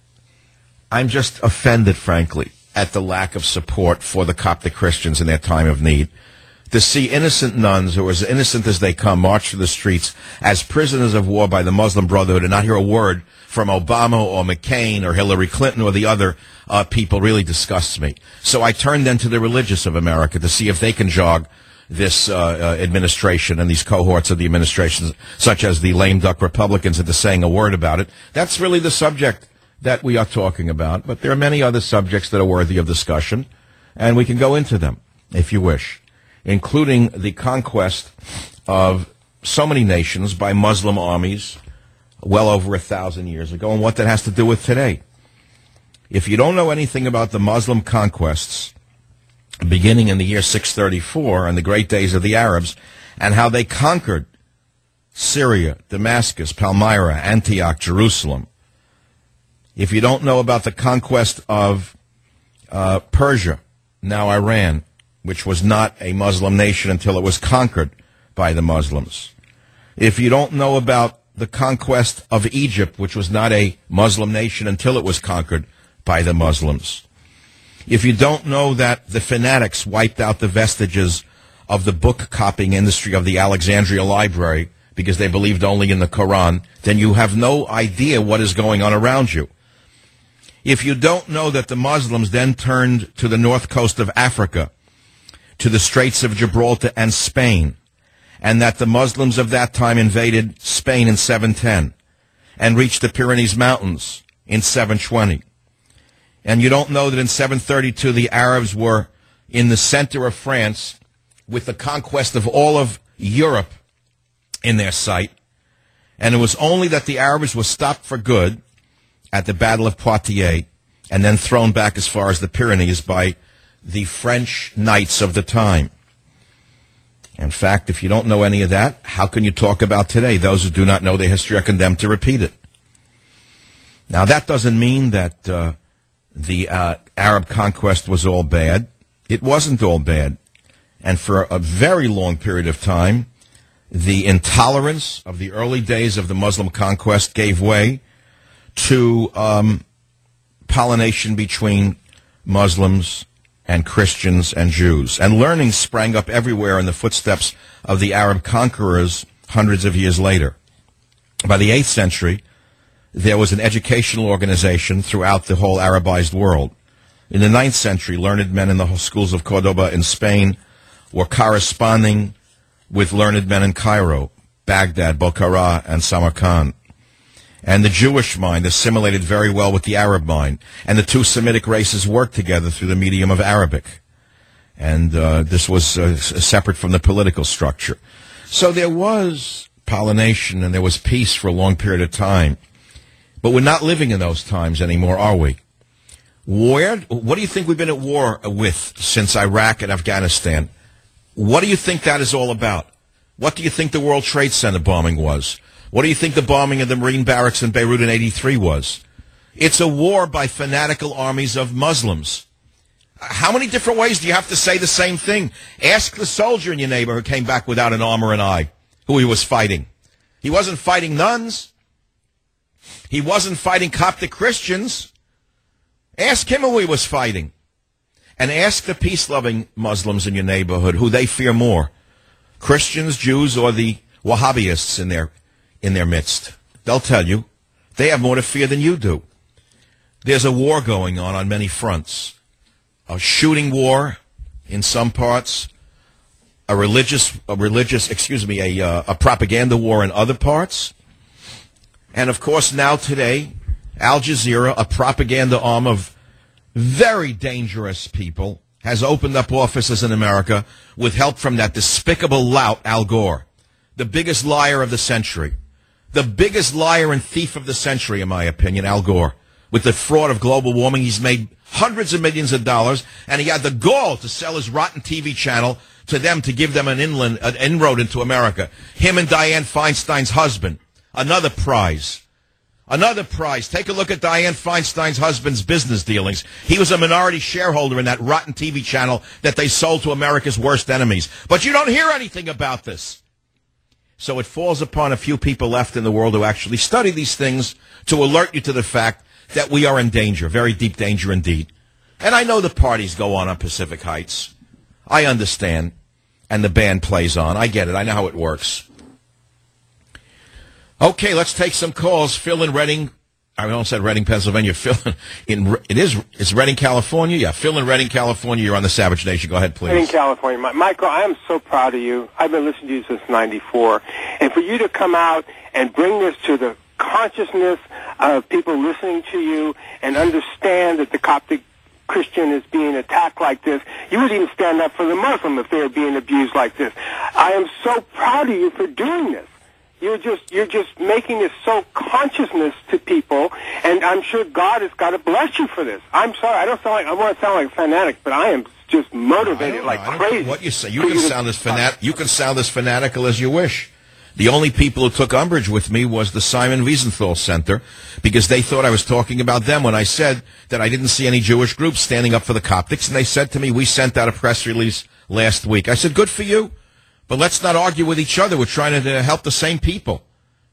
S2: I'm just offended, frankly, at the lack of support for the Coptic Christians in their time of need. To see innocent nuns, who are as innocent as they come, march through the streets as prisoners of war by the Muslim Brotherhood and not hear a word from Obama or McCain or Hillary Clinton or the other uh, people really disgusts me. So I turn then to the religious of America to see if they can jog this uh, uh, administration and these cohorts of the administration, such as the lame duck Republicans, into saying a word about it. That's really the subject that we are talking about. But there are many other subjects that are worthy of discussion, and we can go into them if you wish, including the conquest of so many nations by Muslim armies well over a thousand years ago, and what that has to do with today. If you don't know anything about the Muslim conquests beginning in the year six thirty-four and the great days of the Arabs, and how they conquered Syria, Damascus, Palmyra, Antioch, Jerusalem, if you don't know about the conquest of uh, Persia, now Iran, which was not a Muslim nation until it was conquered by the Muslims, if you don't know about the conquest of Egypt, which was not a Muslim nation until it was conquered by the Muslims, if you don't know that the fanatics wiped out the vestiges of the book copying industry of the Alexandria Library because they believed only in the Quran, then you have no idea what is going on around you. If you don't know that the Muslims then turned to the north coast of Africa, to the Straits of Gibraltar and Spain, and that the Muslims of that time invaded Spain in seven ten and reached the Pyrenees Mountains in seven twenty, and you don't know that in seven thirty-two the Arabs were in the center of France with the conquest of all of Europe in their sight, and it was only that the Arabs were stopped for good at the Battle of Poitiers and then thrown back as far as the Pyrenees by the French knights of the time. In fact, if you don't know any of that, how can you talk about today? Those who do not know their history are condemned to repeat it. Now, that doesn't mean that uh, the uh, Arab conquest was all bad. It wasn't all bad. And for a very long period of time, the intolerance of the early days of the Muslim conquest gave way to um, pollination between Muslims and Christians and Jews. And learning sprang up everywhere in the footsteps of the Arab conquerors hundreds of years later. By the eighth century, there was an educational organization throughout the whole Arabized world. In the ninth century, learned men in the schools of Cordoba in Spain were corresponding with learned men in Cairo, Baghdad, Bokhara, and Samarkand. And the Jewish mind assimilated very well with the Arab mind. And the two Semitic races worked together through the medium of Arabic. And uh, this was uh, separate from the political structure. So there was pollination and there was peace for a long period of time. But we're not living in those times anymore, are we? Where? What do you think we've been at war with since Iraq and Afghanistan? What do you think that is all about? What do you think the World Trade Center bombing was? What do you think the bombing of the Marine barracks in Beirut in eighty-three was? It's a war by fanatical armies of Muslims. How many different ways do you have to say the same thing? Ask the soldier in your neighborhood who came back without an arm or an eye, who he was fighting. He wasn't fighting nuns. He wasn't fighting Coptic Christians. Ask him who he was fighting. And ask the peace-loving Muslims in your neighborhood who they fear more, Christians, Jews, or the Wahhabists in their in their midst. They'll tell you they have more to fear than you do. There's a war going on on many fronts. A shooting war in some parts, a religious, a religious, excuse me, a, uh, a propaganda war in other parts. And, of course, now today, Al Jazeera, a propaganda arm of very dangerous people, has opened up offices in America with help from that despicable lout, Al Gore, the biggest liar of the century. The biggest liar and thief of the century, in my opinion, Al Gore. With the fraud of global warming, he's made hundreds of millions of dollars, and he had the gall to sell his rotten T V channel to them to give them an inland, an inroad into America. Him and Dianne Feinstein's husband. Another prize. Another prize. Take a look at Dianne Feinstein's husband's business dealings. He was a minority shareholder in that rotten T V channel that they sold to America's worst enemies. But you don't hear anything about this. So it falls upon a few people left in the world who actually study these things to alert you to the fact that we are in danger, very deep danger indeed. And I know the parties go on on Pacific Heights. I understand. And the band plays on. I get it. I know how it works. Okay, let's take some calls. Phil in Reading. I almost said Reading, Pennsylvania. Phil in, it is, it's Reading, California? Yeah, Phil in Reading, California. You're on the Savage Nation. Go ahead, please.
S12: Reading, California. My, Michael, I am so proud of you. I've been listening to you since ninety-four. And for you to come out and bring this to the consciousness of people listening to you and understand that the Coptic Christian is being attacked like this, you would even stand up for the Muslim if they were being abused like this. I am so proud of you for doing this. You're just you're just making this so consciousness to people, and I'm sure God has got to bless you for this. I'm sorry, I don't sound like I want to sound like a fanatic, but I am just motivated like crazy.
S2: What you say? You can sound as fanat. You can sound as fanatical as you wish. The only people who took umbrage with me was the Simon Wiesenthal Center, because they thought I was talking about them when I said that I didn't see any Jewish groups standing up for the Coptics, and they said to me, "We sent out a press release last week." I said, "Good for you. But let's not argue with each other. We're trying to uh, help the same people."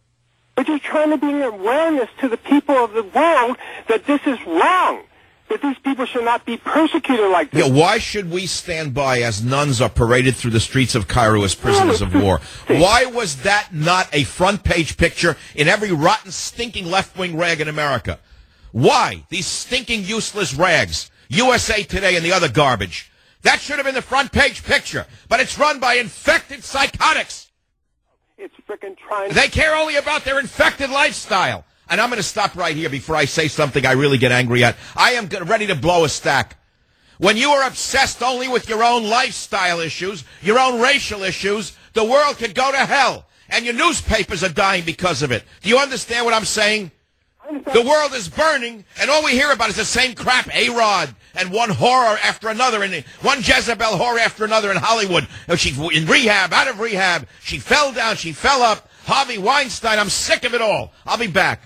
S12: But you're trying to bring awareness to the people of the world that this is wrong, that these people should not be persecuted like this.
S2: Yeah, why should we stand by as nuns are paraded through the streets of Cairo as prisoners of war? Why was that not a front-page picture in every rotten, stinking left-wing rag in America? Why? These stinking, useless rags. U S A Today and the other garbage. That should have been the front-page picture, but it's run by infected psychotics.
S12: It's frickin' trying.
S2: They care only about their infected lifestyle. And I'm going to stop right here before I say something I really get angry at. I am ready to blow a stack. When you are obsessed only with your own lifestyle issues, your own racial issues, the world could go to hell. And your newspapers are dying because of it. Do you understand what I'm saying? The world is burning, and all we hear about is the same crap, A-Rod, and one horror after another, and one Jezebel horror after another in Hollywood. She in rehab, out of rehab. She fell down, she fell up. Harvey Weinstein, I'm sick of it all. I'll be back.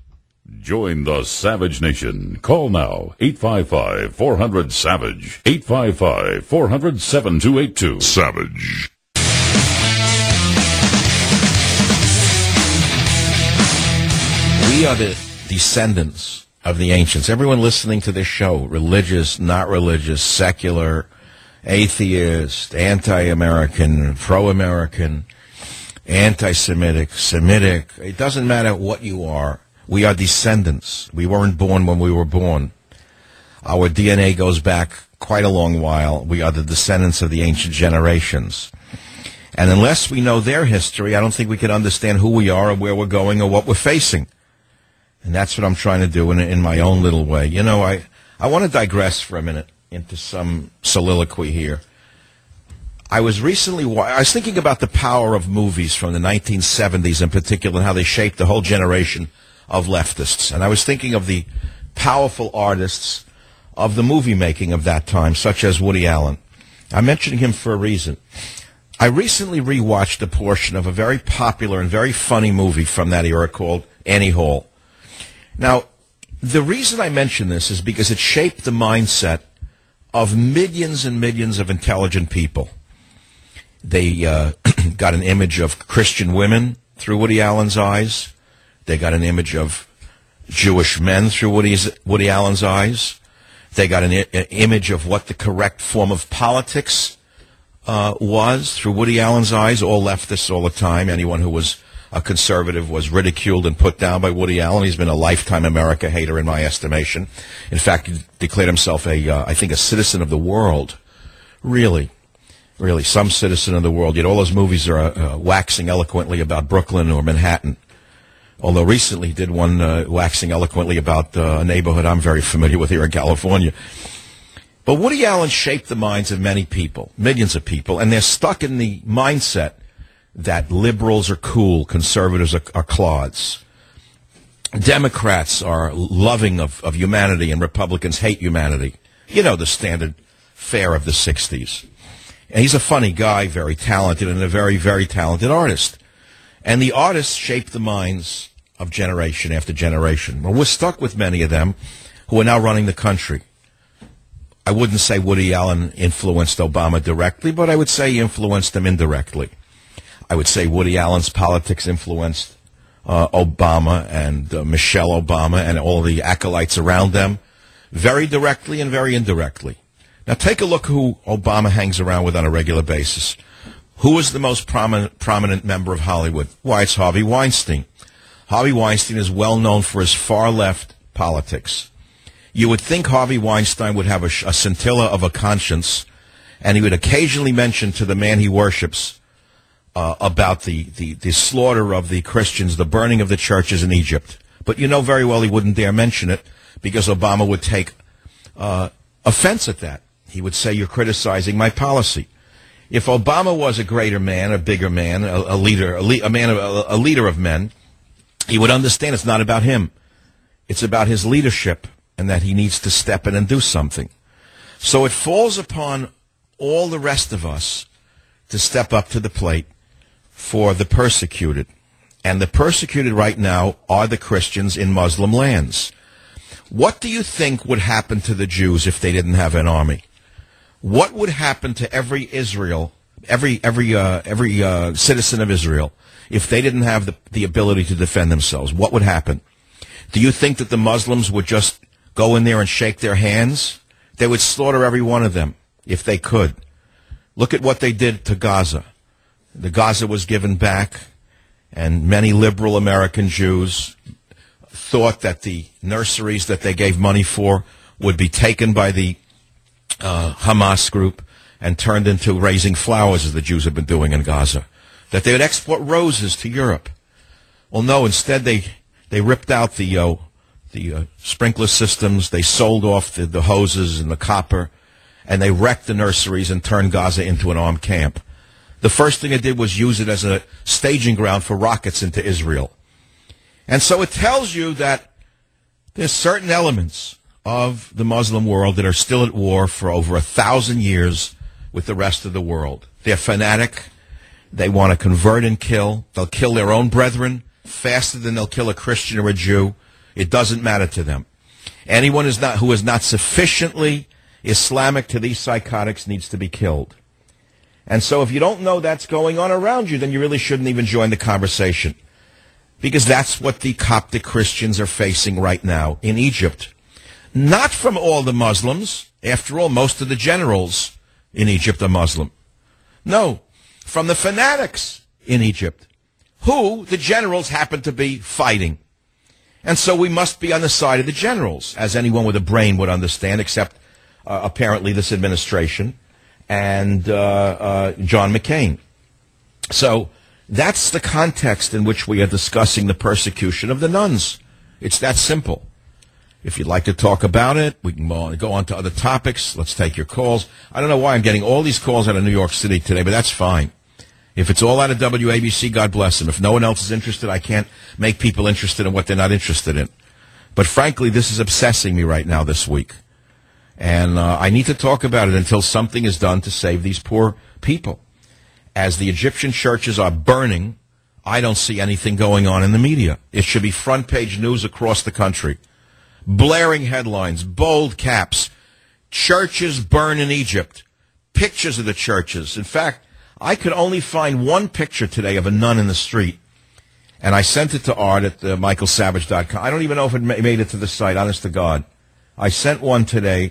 S1: Join the Savage Nation. Call now, eight five five, four hundred, SAVAGE, eight five five, four hundred, seven two eight two. Savage.
S2: We are the descendants of the ancients. Everyone listening to this show, religious, not religious, secular, atheist, anti-American, pro-American, anti-Semitic, Semitic, it doesn't matter what you are. We are descendants. We weren't born when we were born. Our D N A goes back quite a long while. We are the descendants of the ancient generations. And unless we know their history, I don't think we can understand who we are or where we're going or what we're facing. And that's what I'm trying to do in, in my own little way. You know, I, I want to digress for a minute into some soliloquy here. I was recently, I was thinking about the power of movies from the nineteen seventies in particular and how they shaped the whole generation of leftists. And I was thinking of the powerful artists of the movie making of that time, such as Woody Allen. I'm mentioning him for a reason. I recently rewatched a portion of a very popular and very funny movie from that era called Annie Hall. Now, the reason I mention this is because it shaped the mindset of millions and millions of intelligent people. They uh, got an image of Christian women through Woody Allen's eyes. They got an image of Jewish men through Woody's, Woody Allen's eyes. They got an, I- an image of what the correct form of politics uh, was through Woody Allen's eyes. All leftists all the time. Anyone who was a conservative was ridiculed and put down by Woody Allen. He's been a lifetime America hater in my estimation. In fact, he declared himself a, uh, I think, a citizen of the world. Really, really, some citizen of the world. Yet all those movies are uh, waxing eloquently about Brooklyn or Manhattan. Although recently he did one uh, waxing eloquently about uh, a neighborhood I'm very familiar with here in California. But Woody Allen shaped the minds of many people, millions of people, and they're stuck in the mindset that liberals are cool, conservatives are, are clods. Democrats are loving of, of humanity, and Republicans hate humanity. You know, the standard fare of the sixties. And he's a funny guy, very talented, and a very, very talented artist. And the artists shape the minds of generation after generation. Well, we're stuck with many of them who are now running the country. I wouldn't say Woody Allen influenced Obama directly, but I would say he influenced him indirectly. I would say Woody Allen's politics influenced uh, Obama and uh, Michelle Obama and all the acolytes around them, very directly and very indirectly. Now take a look who Obama hangs around with on a regular basis. Who is the most prominent, prominent member of Hollywood? Why, it's Harvey Weinstein. Harvey Weinstein is well known for his far-left politics. You would think Harvey Weinstein would have a, a scintilla of a conscience, and he would occasionally mention to the man he worships uh, about the, the, the slaughter of the Christians, the burning of the churches in Egypt. But you know very well he wouldn't dare mention it because Obama would take uh, offense at that. He would say, you're criticizing my policy. If Obama was a greater man, a bigger man, a, a leader, a, le- a man, a, a leader of men, he would understand it's not about him. It's about his leadership and that he needs to step in and do something. So it falls upon all the rest of us to step up to the plate for the persecuted. And the persecuted right now are the Christians in Muslim lands. What do you think would happen to the Jews if they didn't have an army? What would happen to every Israel, every every uh, every uh, citizen of Israel, if they didn't have the, the ability to defend themselves? What would happen? Do you think that the Muslims would just go in there and shake their hands? They would slaughter every one of them if they could. Look at what they did to Gaza. The Gaza was given back, and many liberal American Jews thought that the nurseries that they gave money for would be taken by the Uh, Hamas group and turned into raising flowers, as the Jews have been doing in Gaza, that they would export roses to Europe. Well, no, instead they they ripped out the uh, the uh, sprinkler systems, they sold off the, the hoses and the copper, and they wrecked the nurseries and turned Gaza into an armed camp. The first thing they did was use it as a staging ground for rockets into Israel. And so it tells you that there's certain elements of the Muslim world that are still at war for over a thousand years with the rest of the world. They're fanatic. They want to convert and kill. They'll kill their own brethren faster than they'll kill a Christian or a Jew. It doesn't matter to them. Anyone is not, who is not sufficiently Islamic to these psychotics needs to be killed. And so if you don't know that's going on around you, then you really shouldn't even join the conversation. Because that's what the Coptic Christians are facing right now in Egypt. Not from all the Muslims. After all, most of the generals in Egypt are Muslim. No, from the fanatics in Egypt, who the generals happen to be fighting. And so we must be on the side of the generals, as anyone with a brain would understand, except uh, apparently this administration and uh, uh, John McCain. So that's the context in which we are discussing the persecution of the nuns. It's that simple. If you'd like to talk about it, we can go on to other topics. Let's take your calls. I don't know why I'm getting all these calls out of New York City today, but that's fine. If it's all out of W A B C, God bless them. If no one else is interested, I can't make people interested in what they're not interested in. But frankly, this is obsessing me right now this week. And uh, I need to talk about it until something is done to save these poor people. As the Egyptian churches are burning, I don't see anything going on in the media. It should be front page news across the country. Blaring headlines, bold caps, churches burn in Egypt, pictures of the churches. In fact, I could only find one picture today of a nun in the street, and I sent it to Art at uh, michael savage dot com. I don't even know if it ma- made it to the site, honest to God. I sent one today.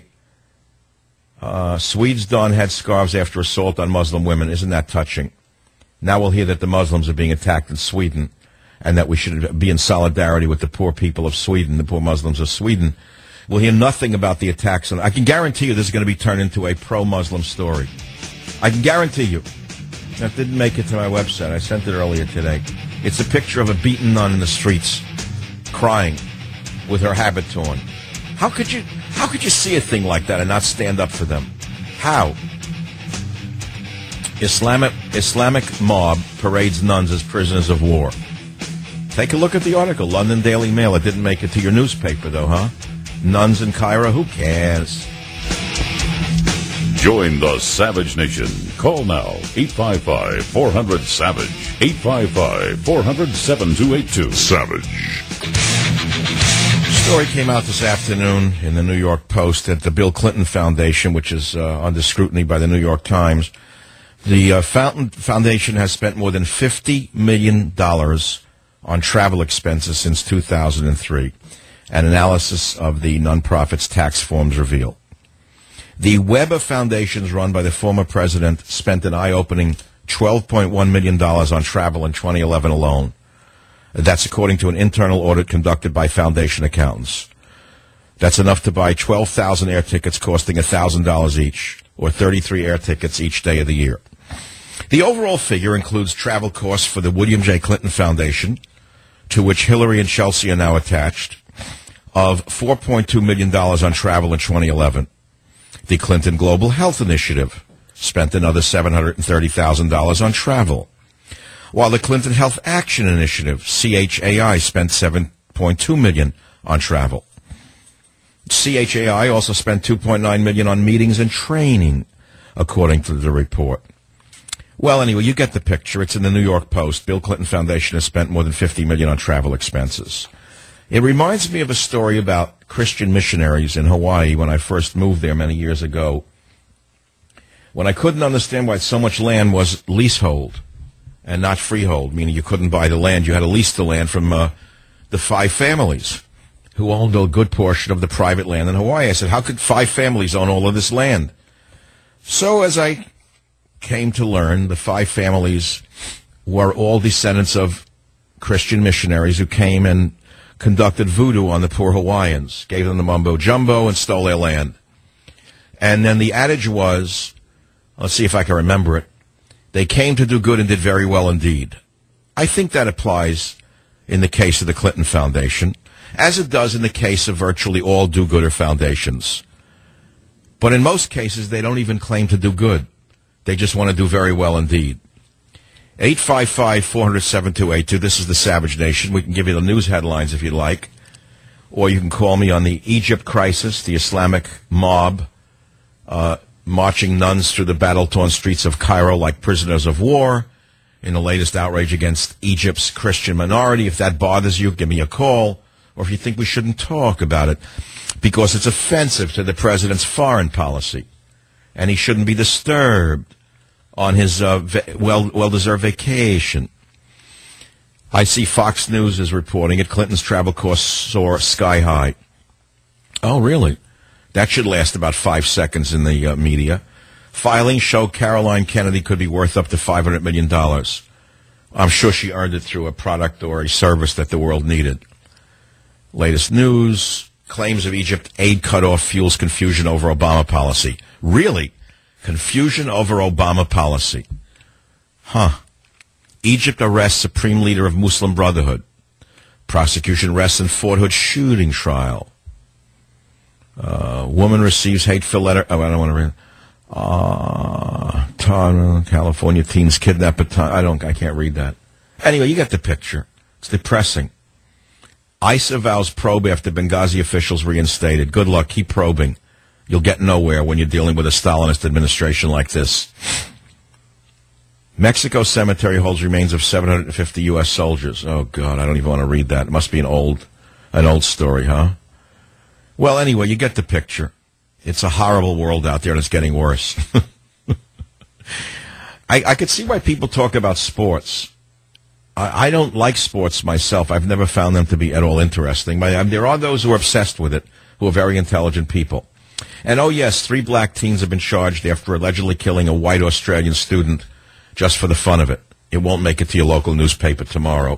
S2: Uh, Swedes don headscarves after assault on Muslim women. Isn't that touching? Now we'll hear that the Muslims are being attacked in Sweden, and that we should be in solidarity with the poor people of Sweden, the poor Muslims of Sweden. We'll hear nothing about the attacks. On, I can guarantee you this is going to be turned into a pro-Muslim story. I can guarantee you. That didn't make it to my website. I sent it earlier today. It's a picture of a beaten nun in the streets, crying, with her habit torn. How could you, how could you see a thing like that and not stand up for them? How? Islamic, Islamic mob parades nuns as prisoners of war. Take a look at the article, London Daily Mail. It didn't make it to your newspaper, though, huh? Nuns in Cairo, who cares?
S1: Join the Savage Nation. Call now, eight five five, four hundred, SAVAGE, eight five five, four hundred, seven two eight two. Savage.
S2: Story came out this afternoon in the New York Post that the Bill Clinton Foundation, which is uh, under scrutiny by the New York Times, The uh, Fountain Foundation has spent more than fifty million dollars on travel expenses since two thousand three, an analysis of the nonprofit's tax forms reveal. The web of foundations run by the former president spent an eye-opening twelve point one million dollars on travel in twenty eleven alone. That's according to an internal audit conducted by foundation accountants. That's enough to buy twelve thousand air tickets costing one thousand dollars each, or thirty-three air tickets each day of the year. The overall figure includes travel costs for the William J. Clinton Foundation, to which Hillary and Chelsea are now attached, of four point two million dollars on travel in twenty eleven. The Clinton Global Health Initiative spent another seven hundred thirty thousand dollars on travel, while the Clinton Health Action Initiative, C H A I, spent seven point two million dollars on travel. C H A I also spent two point nine million dollars on meetings and training, according to the report. Well, anyway, you get the picture. It's in the New York Post. Bill Clinton Foundation has spent more than fifty million dollars on travel expenses. It reminds me of a story about Christian missionaries in Hawaii when I first moved there many years ago, when I couldn't understand why so much land was leasehold and not freehold, meaning you couldn't buy the land. You had to lease the land from uh, the five families who owned a good portion of the private land in Hawaii. I said, how could five families own all of this land? So as I came to learn, the five families were all descendants of Christian missionaries who came and conducted voodoo on the poor Hawaiians, gave them the mumbo-jumbo, and stole their land. And then the adage was, let's see if I can remember it, they came to do good and did very well indeed. I think that applies in the case of the Clinton Foundation, as it does in the case of virtually all do-gooder foundations. But in most cases, they don't even claim to do good. They just want to do very well indeed. eight five five, four hundred, seven two eight two. This is the Savage Nation. We can give you the news headlines if you'd like. Or you can call me on the Egypt crisis, the Islamic mob uh, marching nuns through the battle-torn streets of Cairo like prisoners of war in the latest outrage against Egypt's Christian minority. If that bothers you, give me a call. Or if you think we shouldn't talk about it because it's offensive to the president's foreign policy and he shouldn't be disturbed on his uh, va- well, well-deserved vacation. I see Fox News is reporting it. Clinton's travel costs soar sky high. Oh, really? That should last about five seconds in the uh, media. Filings show Caroline Kennedy could be worth up to five hundred million dollars. I'm sure she earned it through a product or a service that the world needed. Latest news, claims of Egypt aid cutoff fuels confusion over Obama policy. Really? Confusion over Obama policy. Huh. Egypt arrests Supreme Leader of Muslim Brotherhood. Prosecution rests in Fort Hood shooting trial. Uh, woman receives hateful letter. Oh, I don't want to read. Uh, California teens kidnap a ton. I don't. I can't read that. Anyway, you get the picture. It's depressing. ICE avows probe after Benghazi officials reinstated. Good luck. Keep probing. You'll get nowhere when you're dealing with a Stalinist administration like this. Mexico cemetery holds remains of seven hundred fifty U S soldiers. Oh, God, I don't even want to read that. It must be an old, an old story, huh? Well, anyway, you get the picture. It's a horrible world out there, and it's getting worse. I, I could see why people talk about sports. I, I don't like sports myself. I've never found them to be at all interesting. But um, there are those who are obsessed with it, who are very intelligent people. And, oh, yes, three black teens have been charged after allegedly killing a white Australian student just for the fun of it. It won't make it to your local newspaper tomorrow.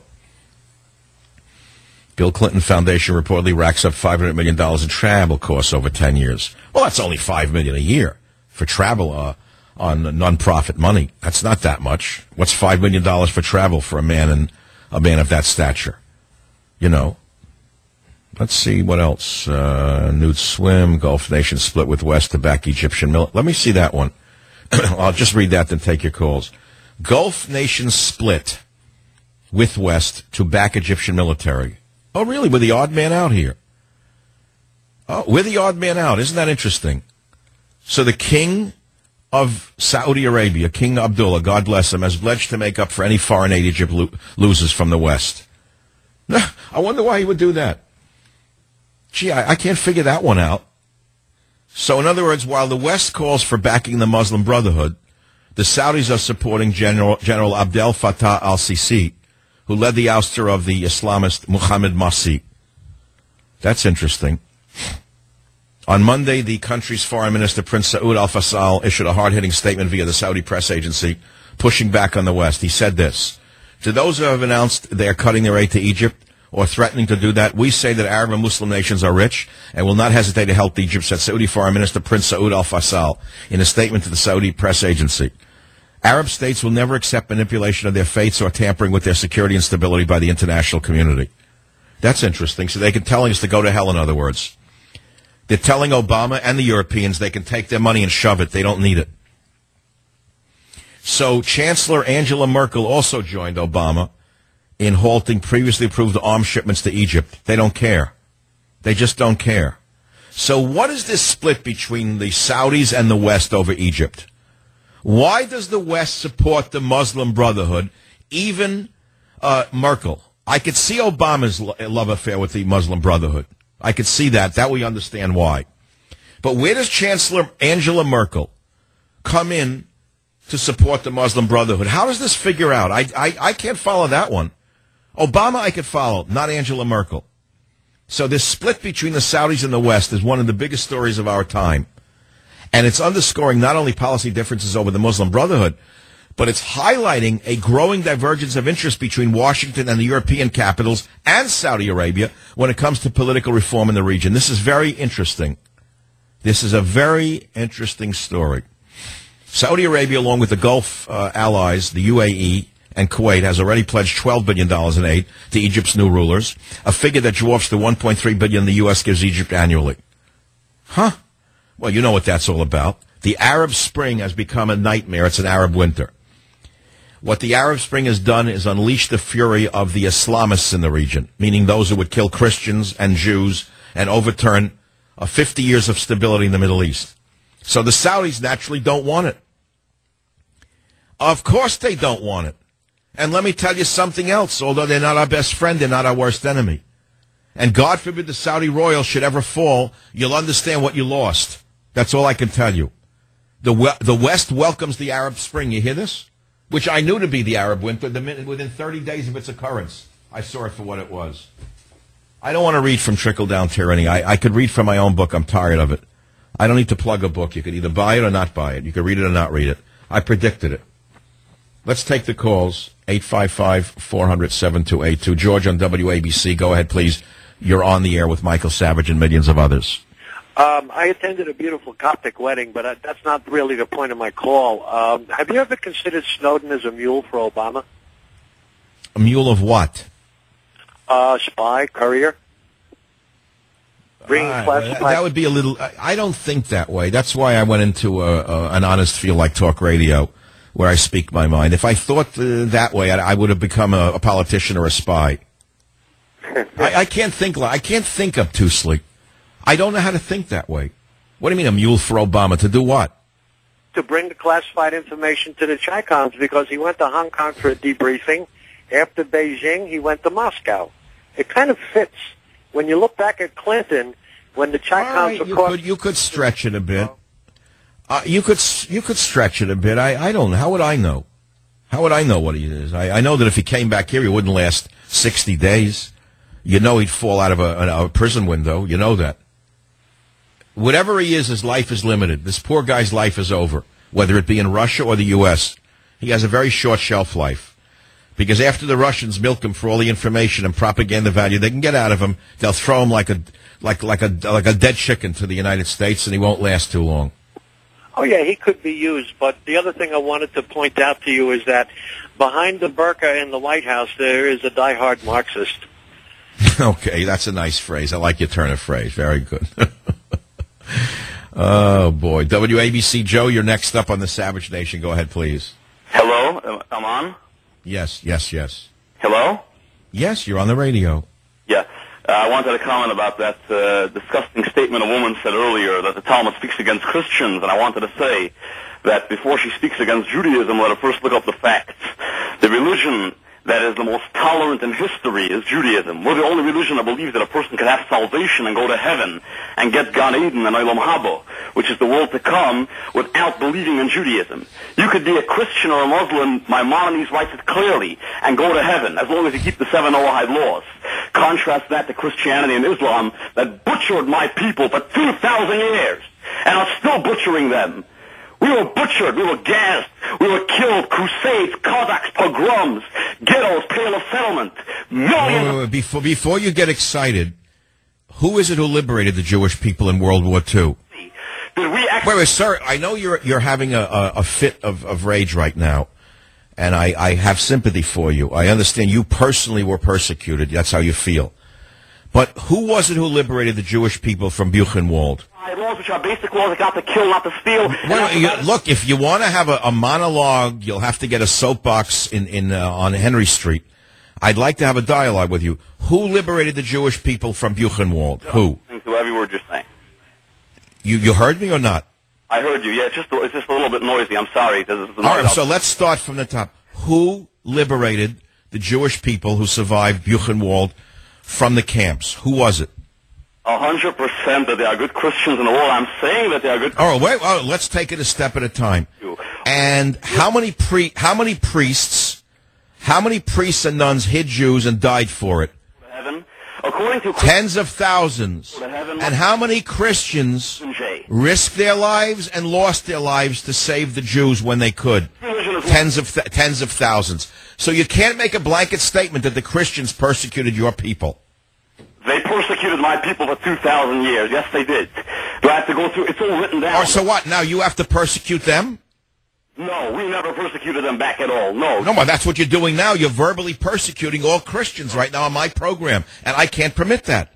S2: Bill Clinton Foundation reportedly racks up five hundred million dollars in travel costs over ten years. Well, that's only five million dollars a year for travel uh, on non-profit money. That's not that much. What's five million dollars for travel for a man and a man of that stature? You know. Let's see what else. Uh, nude swim, Gulf nation split with West to back Egyptian military. Let me see that one. I'll just read that, then take your calls. Gulf nation split with West to back Egyptian military. Oh, really? We're the odd man out here. Oh, we're the odd man out. Isn't that interesting? So the king of Saudi Arabia, King Abdullah, God bless him, has pledged to make up for any foreign aid Egypt lo- loses from the West. I wonder why he would do that. Gee, I, I can't figure that one out. So in other words, while the West calls for backing the Muslim Brotherhood, the Saudis are supporting General, General Abdel Fattah al-Sisi, who led the ouster of the Islamist Mohammed Morsi. That's interesting. On Monday, the country's foreign minister, Prince Saud al-Faisal, issued a hard-hitting statement via the Saudi press agency, pushing back on the West. He said this: to those who have announced they are cutting their aid to Egypt or threatening to do that, we say that Arab and Muslim nations are rich and will not hesitate to help Egypt, said Saudi Foreign Minister Prince Saud al-Faisal in a statement to the Saudi press agency. Arab states will never accept manipulation of their fates or tampering with their security and stability by the international community. That's interesting. So they can tell us to go to hell, in other words. They're telling Obama and the Europeans they can take their money and shove it. They don't need it. So Chancellor Angela Merkel also joined Obama in halting previously approved arms shipments to Egypt. They don't care. They just don't care. So what is this split between the Saudis and the West over Egypt? Why does the West support the Muslim Brotherhood, even uh, Merkel? I could see Obama's lo- love affair with the Muslim Brotherhood. I could see that. That we understand why. But where does Chancellor Angela Merkel come in to support the Muslim Brotherhood? How does this figure out? I, I, I can't follow that one. Obama I could follow, not Angela Merkel. So this split between the Saudis and the West is one of the biggest stories of our time. And it's underscoring not only policy differences over the Muslim Brotherhood, but it's highlighting a growing divergence of interest between Washington and the European capitals and Saudi Arabia when it comes to political reform in the region. This is very interesting. This is a very interesting story. Saudi Arabia, along with the Gulf uh, allies, the U A E and Kuwait, has already pledged twelve billion dollars in aid to Egypt's new rulers, a figure that dwarfs the one point three billion dollars the U S gives Egypt annually. Huh? Well, you know what that's all about. The Arab Spring has become a nightmare. It's an Arab winter. What the Arab Spring has done is unleash the fury of the Islamists in the region, meaning those who would kill Christians and Jews and overturn uh, fifty years of stability in the Middle East. So the Saudis naturally don't want it. Of course they don't want it. And let me tell you something else. Although they're not our best friend, they're not our worst enemy. And God forbid the Saudi royal should ever fall, you'll understand what you lost. That's all I can tell you. The we- the West welcomes the Arab Spring. You hear this? Which I knew to be the Arab winter the minute, within thirty days of its occurrence. I saw it for what it was. I don't want to read from trickle-down tyranny. I, I could read from my own book. I'm tired of it. I don't need to plug a book. You could either buy it or not buy it. You could read it or not read it. I predicted it. Let's take the calls. eight five five, four hundred, seven two eight two. George on W A B C. Go ahead, please. You're on the air with Michael Savage and millions of others.
S13: Um, I attended a beautiful Coptic wedding, but uh, that's not really the point of my call. Um, have you ever considered Snowden as a mule for Obama?
S2: A mule of what?
S13: Uh, spy, courier. Bringing
S2: Uh,
S13: classified...
S2: that would be a little... I, I don't think that way. That's why I went into a, a, an honest field like talk radio, where I speak my mind. If I thought uh, that way, I, I would have become a, a politician or a spy. I, I can't think. I can't think obtusely. I don't know how to think that way. What do you mean a mule for Obama? To do what?
S13: To bring the classified information to the Chicons, because he went to Hong Kong for a debriefing. After Beijing, he went to Moscow. It kind of fits. When you look back at Clinton, when the Chicons
S2: right,
S13: were
S2: you
S13: caught...
S2: Could, you could stretch it a bit. Uh, you could you could stretch it a bit. I, I don't know. How would I know? How would I know what he is? I, I know that if he came back here, he wouldn't last sixty days. You know he'd fall out of a, a, a prison window. You know that. Whatever he is, his life is limited. This poor guy's life is over, whether it be in Russia or the U S He has a very short shelf life. Because after the Russians milk him for all the information and propaganda value they can get out of him, they'll throw him like a like like a like a dead chicken to the United States, and he won't last too long.
S13: Oh, yeah, he could be used. But the other thing I wanted to point out to you is that behind the burqa in the White House, there is a diehard Marxist.
S2: Okay, that's a nice phrase. I like your turn of phrase. Very good. Oh, boy. W A B C Joe, you're next up on the Savage Nation. Go ahead, please.
S14: Hello? I'm on?
S2: Yes, yes, yes.
S14: Hello?
S2: Yes, you're on the radio.
S14: Yeah. Uh, I wanted to comment about that uh, disgusting statement a woman said earlier, that the Talmud speaks against Christians, and I wanted to say that before she speaks against Judaism, let her first look up the facts. The religion that is the most tolerant in history is Judaism. We're the only religion that believes that a person can have salvation and go to heaven and get Gan Eden and Olam Haba, which is the world to come, without believing in Judaism. You could be a Christian or a Muslim, Maimonides writes it clearly, and go to heaven, as long as you keep the seven Noahide laws. Contrast that to Christianity and Islam that butchered my people for two thousand years, and are still butchering them. We were butchered, we were gassed, we were killed, crusades, Cossacks, pogroms, ghettos, pale of settlement, millions...
S2: Wait, wait, wait. Before, before you get excited, who is it who liberated the Jewish people in World War Two?
S14: Did we actually...
S2: Wait, wait, sir, I know you're you're having a, a, a fit of, of rage right now, and I, I have sympathy for you. I understand you personally were persecuted. That's how you feel. But who was it who liberated the Jewish people from Buchenwald?
S14: Laws, which are basic laws that got to kill, not to steal.
S2: Well, you, look, if you want to have a, a monologue, you'll have to get a soapbox in, in uh, on Henry Street. I'd like to have a dialogue with you. Who liberated the Jewish people from Buchenwald? Who?
S14: To every word you're saying.
S2: You you heard me or not?
S14: I heard you. Yeah, it's just it's just a little bit noisy. I'm sorry. This is the
S2: All right, so let's start from the top. Who liberated the Jewish people who survived Buchenwald from the camps? Who was it?
S14: A hundred percent that they are good Christians in the world. I'm saying that they are good.
S2: All right, wait. Oh, let's take it a step at a time. And how many pre how many priests, how many priests and nuns hid Jews and died for it?
S14: Heaven, according to
S2: tens of thousands. And how many Christians risked their lives and lost their lives to save the Jews when they could? Tens of th- tens of thousands. So you can't make a blanket statement that the Christians persecuted your people.
S14: They persecuted my people for two thousand years. Yes, they did. Do I have to go through? It's all written down.
S2: Or so what? Now you have to persecute them?
S14: No, we never persecuted them back at all. No.
S2: No, but that's what you're doing now. You're verbally persecuting all Christians right now on my program, and I can't permit that.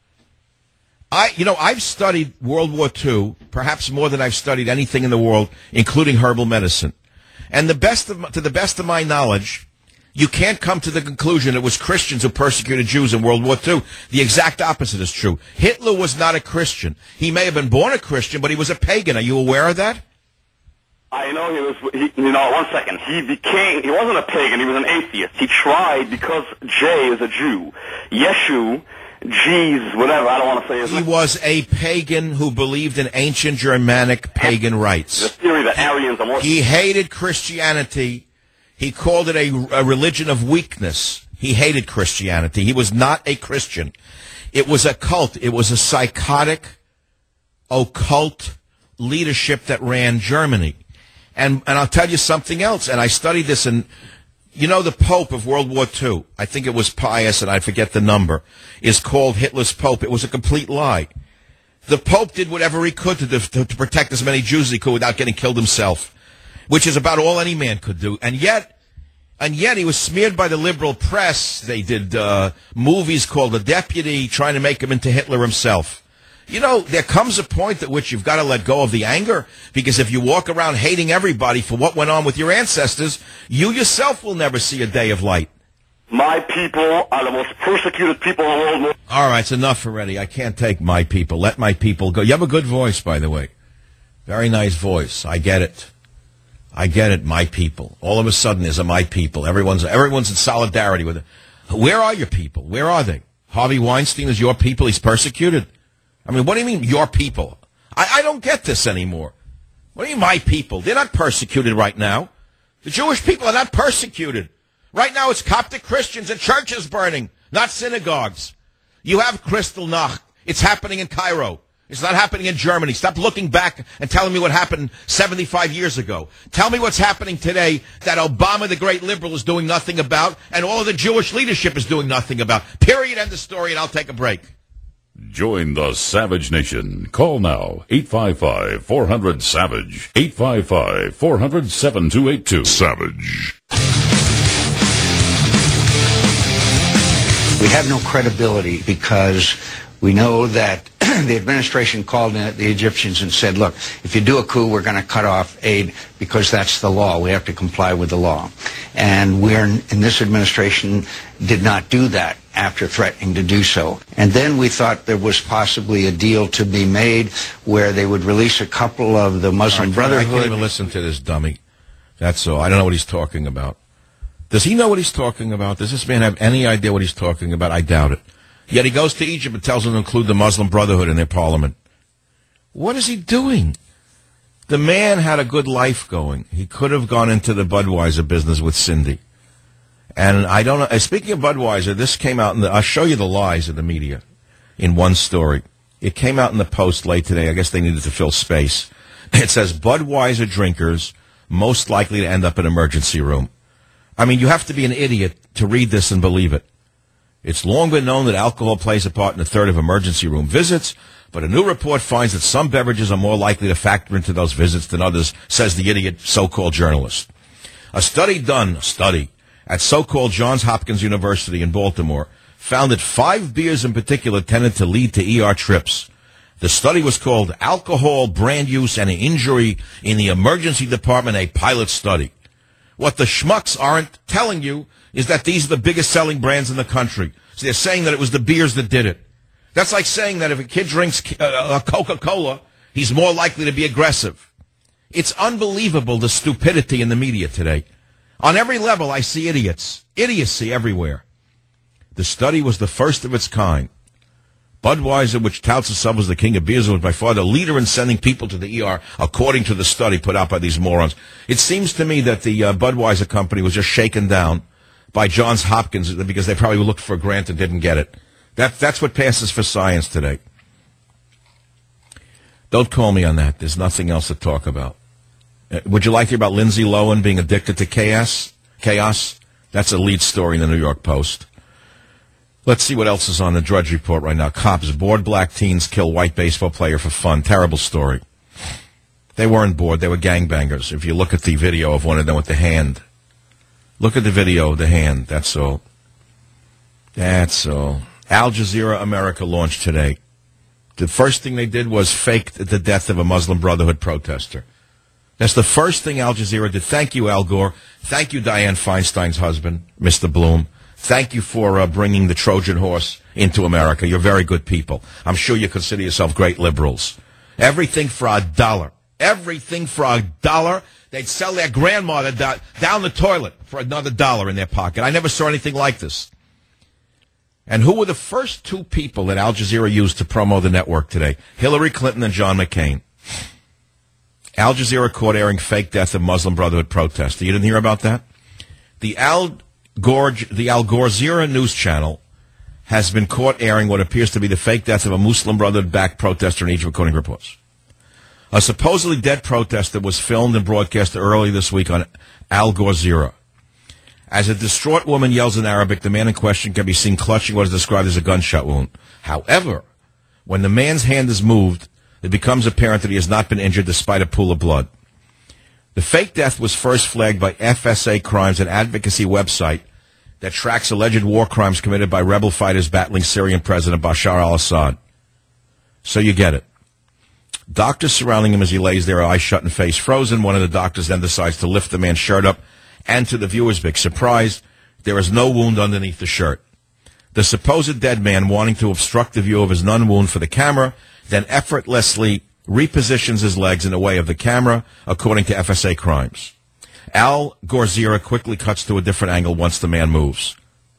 S2: I, you know, I've studied World War Two, perhaps more than I've studied anything in the world, including herbal medicine. And the best of, to the best of my knowledge, you can't come to the conclusion it was Christians who persecuted Jews in World War Two. The exact opposite is true. Hitler was not a Christian. He may have been born a Christian, but he was a pagan. Are you aware of that?
S14: I know he was, he, you know, one second. He became, he wasn't a pagan, he was an atheist. He tried because J is a Jew. Yeshu, Jeez, whatever, I don't want to say his
S2: He
S14: name.
S2: was a pagan who believed in ancient Germanic pagan rites.
S14: The theory that Aryans are more...
S2: He hated Christianity. He called it a, a religion of weakness. He hated Christianity. He was not a Christian. It was a cult. It was a psychotic, occult leadership that ran Germany. And and I'll tell you something else, and I studied this in, you know, the Pope of World War Two, I think it was Pius, and I forget the number, is called Hitler's Pope. It was a complete lie. The Pope did whatever he could to, to, to protect as many Jews as he could without getting killed himself, which is about all any man could do. And yet, and yet he was smeared by the liberal press. They did uh, movies called The Deputy, trying to make him into Hitler himself. You know, there comes a point at which you've got to let go of the anger, because if you walk around hating everybody for what went on with your ancestors, you yourself will never see a day of light.
S14: My people are the most persecuted people in the world.
S2: All right, it's enough already. I can't take my people. Let my people go. You have a good voice, by the way. Very nice voice. I get it. I get it, my people. All of a sudden, there's a my people. Everyone's everyone's in solidarity with it. Where are your people? Where are they? Harvey Weinstein is your people. He's persecuted. I mean, what do you mean, your people? I, I don't get this anymore. What do you mean, my people? They're not persecuted right now. The Jewish people are not persecuted. Right now, it's Coptic Christians and churches burning, not synagogues. You have Kristallnacht. It's happening in Cairo. It's not happening in Germany. Stop looking back and telling me what happened seventy-five years ago. Tell me what's happening today that Obama, the great liberal, is doing nothing about, and all of the Jewish leadership is doing nothing about. Period. End of story, and I'll take a break.
S1: Join the Savage Nation. Call now, eight five five, four hundred, SAVAGE, eight five five, four hundred, seven two eight two. Savage.
S15: We have no credibility because we know that the administration called in the Egyptians and said, look, if you do a coup, we're going to cut off aid because that's the law. We have to comply with the law. And we're in this administration did not do that after threatening to do so. And then we thought there was possibly a deal to be made where they would release a couple of the Muslim
S2: right,
S15: Brotherhood.
S2: I can't even listen to this dummy. That's all. I don't know what he's talking about. Does he know what he's talking about? Does this man have any idea what he's talking about? I doubt it. Yet he goes to Egypt and tells them to include the Muslim Brotherhood in their parliament. What is he doing? The man had a good life going. He could have gone into the Budweiser business with Cindy. And I don't know. Speaking of Budweiser, this came out in the, I'll show you the lies of the media in one story. It came out in the Post late today. I guess they needed to fill space. It says Budweiser drinkers most likely to end up in an emergency room. I mean, you have to be an idiot to read this and believe it. It's long been known that alcohol plays a part in a third of emergency room visits, but a new report finds that some beverages are more likely to factor into those visits than others, says the idiot so-called journalist. A study done, a study, at so-called Johns Hopkins University in Baltimore found that five beers in particular tended to lead to E R trips. The study was called Alcohol, Brand Use, and Injury in the Emergency Department, a Pilot Study. What the schmucks aren't telling you is that these are the biggest selling brands in the country. So they're saying that it was the beers that did it. That's like saying that if a kid drinks uh, a Coca-Cola, he's more likely to be aggressive. It's unbelievable, the stupidity in the media today. On every level, I see idiots. Idiocy everywhere. The study was the first of its kind. Budweiser, which touts itself as the king of beers, was by far the leader in sending people to the E R, according to the study put out by these morons. It seems to me that the uh, Budweiser company was just shaken down by Johns Hopkins because they probably looked for a grant and didn't get it. That, that's what passes for science today. Don't call me on that. There's nothing else to talk about. Uh, would you like to hear about Lindsay Lohan being addicted to chaos? Chaos? That's a lead story in the New York Post. Let's see what else is on the Drudge Report right now. Cops bored black teens kill white baseball player for fun. Terrible story. They weren't bored. They were gangbangers. If you look at the video of one of them with the hand. Look at the video of the hand. That's all. That's all. Al Jazeera America launched today. The first thing they did was fake the death of a Muslim Brotherhood protester. That's the first thing Al Jazeera did. Thank you, Al Gore. Thank you, Dianne Feinstein's husband, Mister Bloom. Thank you for uh, bringing the Trojan horse into America. You're very good people. I'm sure you consider yourself great liberals. Everything for a dollar. Everything for a dollar. They'd sell their grandmother do- down the toilet for another dollar in their pocket. I never saw anything like this. And who were the first two people that Al Jazeera used to promo the network today? Hillary Clinton and John McCain. Al Jazeera caught airing fake death of Muslim Brotherhood protester. You didn't hear about that? The Al Gore, the Al Jazeera news channel has been caught airing what appears to be the fake death of a Muslim Brotherhood-backed protester in Egypt, according to reports. A supposedly dead protester was filmed and broadcast early this week on Al Jazeera. As a distraught woman yells in Arabic, the man in question can be seen clutching what is described as a gunshot wound. However, when the man's hand is moved, it becomes apparent that he has not been injured despite a pool of blood. The fake death was first flagged by F S A Crimes, an advocacy website that tracks alleged war crimes committed by rebel fighters battling Syrian President Bashar al-Assad. So you get it. Doctors surrounding him as he lays there, eyes shut and face frozen. One of the doctors then decides to lift the man's shirt up, and to the viewer's big surprise, there is no wound underneath the shirt. The supposed dead man, wanting to obstruct the view of his non-wound for the camera, then effortlessly repositions his legs in the way of the camera, according to F S A Crimes. Al Jazeera quickly cuts to a different angle once the man moves.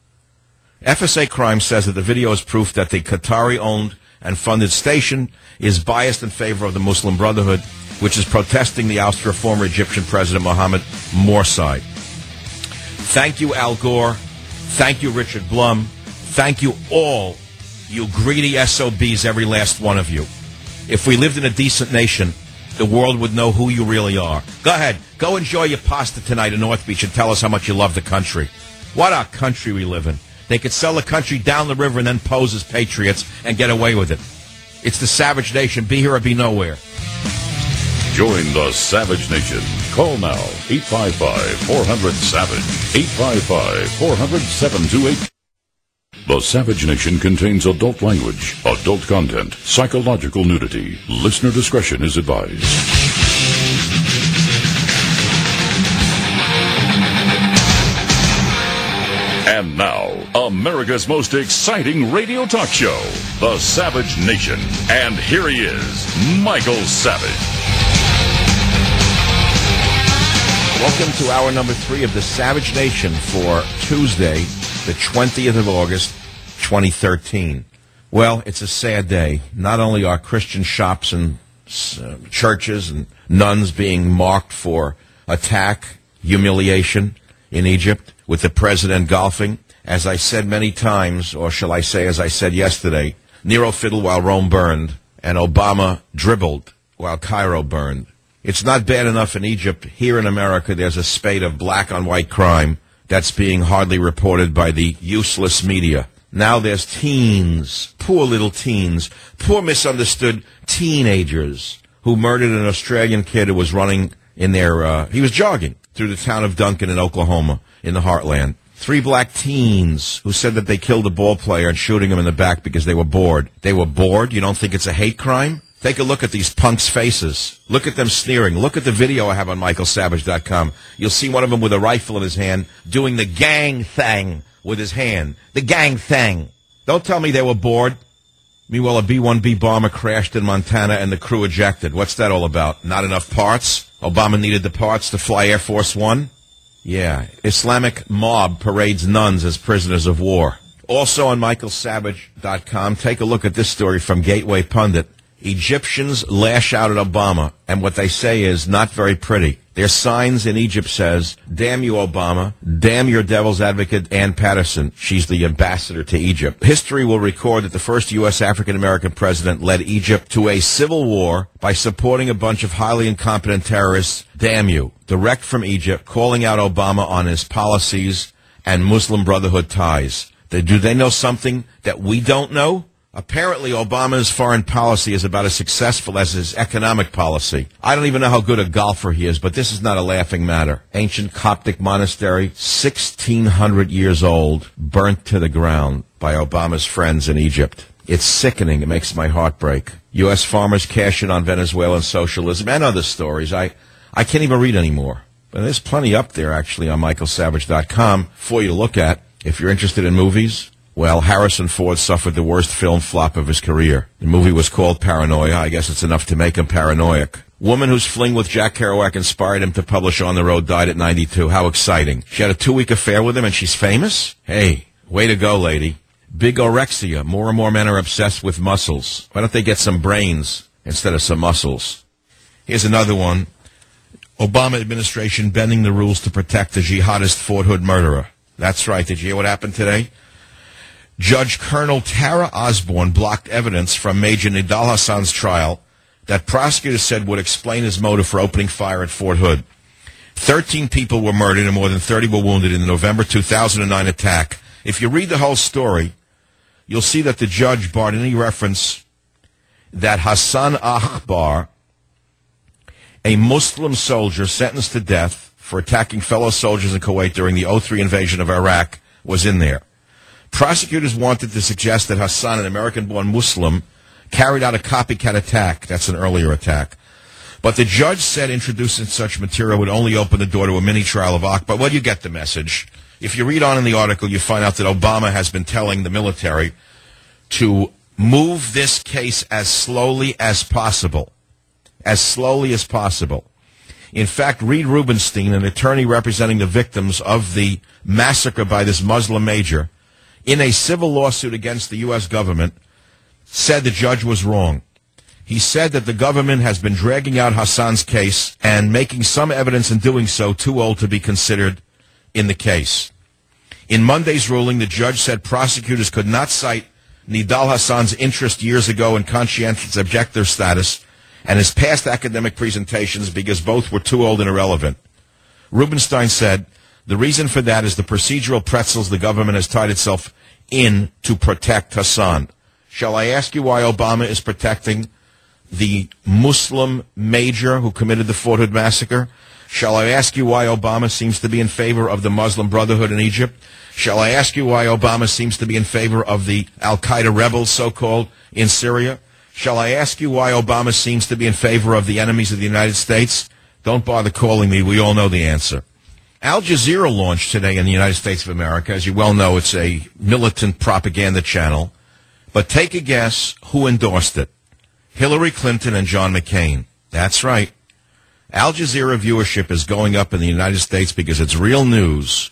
S2: F S A Crimes says that the video is proof that the Qatari-owned and funded station is biased in favor of the Muslim Brotherhood, which is protesting the ouster of former Egyptian President Mohammed Morsi. Thank you, Al Gore. Thank you, Richard Blum. Thank you all, you greedy S O Bs, every last one of you. If we lived in a decent nation, the world would know who you really are. Go ahead. Go enjoy your pasta tonight in North Beach and tell us how much you love the country. What a country we live in. They could sell the country down the river and then pose as patriots and get away with it. It's the Savage Nation. Be here or be nowhere.
S1: Join the Savage Nation. Call now. eight five five, four hundred, SAVAGE. eight five five, four hundred, seven two eight. The Savage Nation contains adult language, adult content, psychological nudity. Listener discretion is advised. And now, America's most exciting radio talk show, The Savage Nation. And here he is, Michael Savage.
S2: Welcome to hour number three of the Savage Nation for Tuesday, the twentieth of August, twenty thirteen. Well, it's a sad day. Not only are Christian shops and uh, churches and nuns being marked for attack, humiliation in Egypt, with the president golfing. As I said many times, or shall I say as I said yesterday, Nero fiddled while Rome burned, and Obama dribbled while Cairo burned. It's not bad enough in Egypt. Here in America, there's a spate of black-on-white crime that's being hardly reported by the useless media. Now there's teens, poor little teens, poor misunderstood teenagers who murdered an Australian kid who was running in their, uh, he was jogging through the town of Duncan in Oklahoma, in the heartland. Three black teens who said that they killed a ball player and shooting him in the back because they were bored. They were bored? You don't think it's a hate crime? Take a look at these punks' faces. Look at them sneering. Look at the video I have on Michael Savage dot com. You'll see one of them with a rifle in his hand doing the gang thing with his hand. The gang thing. Don't tell me they were bored. Meanwhile, a B one B bomber crashed in Montana and the crew ejected. What's that all about? Not enough parts? Obama needed the parts to fly Air Force One? Yeah. Islamic mob parades nuns as prisoners of war. Also on Michael Savage dot com, take a look at this story from Gateway Pundit. Egyptians lash out at Obama, and what they say is not very pretty. Their signs in Egypt says, "Damn you, Obama. Damn your devil's advocate, Ann Patterson." She's the ambassador to Egypt. History will record that the first U S African-American president led Egypt to a civil war by supporting a bunch of highly incompetent terrorists. Damn you. Direct from Egypt, calling out Obama on his policies and Muslim Brotherhood ties. Do they know something that we don't know? Apparently, Obama's foreign policy is about as successful as his economic policy. I don't even know how good a golfer he is, but this is not a laughing matter. Ancient Coptic monastery, sixteen hundred years old, burnt to the ground by Obama's friends in Egypt. It's sickening. It makes my heart break. U S farmers cash in on Venezuelan socialism and other stories. I, I can't even read anymore. But there's plenty up there, actually, on Michael Savage dot com for you to look at. If you're interested in movies, well, Harrison Ford suffered the worst film flop of his career. The movie was called Paranoia. I guess it's enough to make him paranoiac. Woman whose fling with Jack Kerouac inspired him to publish On the Road died at ninety-two. How exciting. She had a two-week affair with him and she's famous? Hey, way to go, lady. Big orexia. More and more men are obsessed with muscles. Why don't they get some brains instead of some muscles? Here's another one. Obama administration bending the rules to protect the jihadist Fort Hood murderer. That's right. Did you hear what happened today? Judge Colonel Tara Osborne blocked evidence from Major Nidal Hassan's trial that prosecutors said would explain his motive for opening fire at Fort Hood. Thirteen people were murdered and more than thirty were wounded in the November two thousand nine attack. If you read the whole story, you'll see that the judge barred any reference that Hassan Akbar, a Muslim soldier sentenced to death for attacking fellow soldiers in Kuwait during the oh three invasion of Iraq, was in there. Prosecutors wanted to suggest that Hassan, an American-born Muslim, carried out a copycat attack. That's an earlier attack. But the judge said introducing such material would only open the door to a mini-trial of Akbar. Well, you get the message. If you read on in the article, you find out that Obama has been telling the military to move this case as slowly as possible. As slowly as possible. In fact, Reed Rubenstein, an attorney representing the victims of the massacre by this Muslim major, in a civil lawsuit against the U S government, said the judge was wrong. He said that the government has been dragging out Hassan's case and making some evidence in doing so too old to be considered in the case. In Monday's ruling, the judge said prosecutors could not cite Nidal Hassan's interest years ago in conscientious objector status and his past academic presentations because both were too old and irrelevant. Rubenstein said, the reason for that is the procedural pretzels the government has tied itself in to protect Hassan. Shall I ask you why Obama is protecting the Muslim major who committed the Fort Hood massacre? Shall I ask you why Obama seems to be in favor of the Muslim Brotherhood in Egypt? Shall I ask you why Obama seems to be in favor of the Al-Qaeda rebels, so-called, in Syria? Shall I ask you why Obama seems to be in favor of the enemies of the United States? Don't bother calling me. We all know the answer. Al Jazeera launched today in the United States of America. As you well know, it's a militant propaganda channel. But take a guess who endorsed it. Hillary Clinton and John McCain. That's right. Al Jazeera viewership is going up in the United States because it's real news.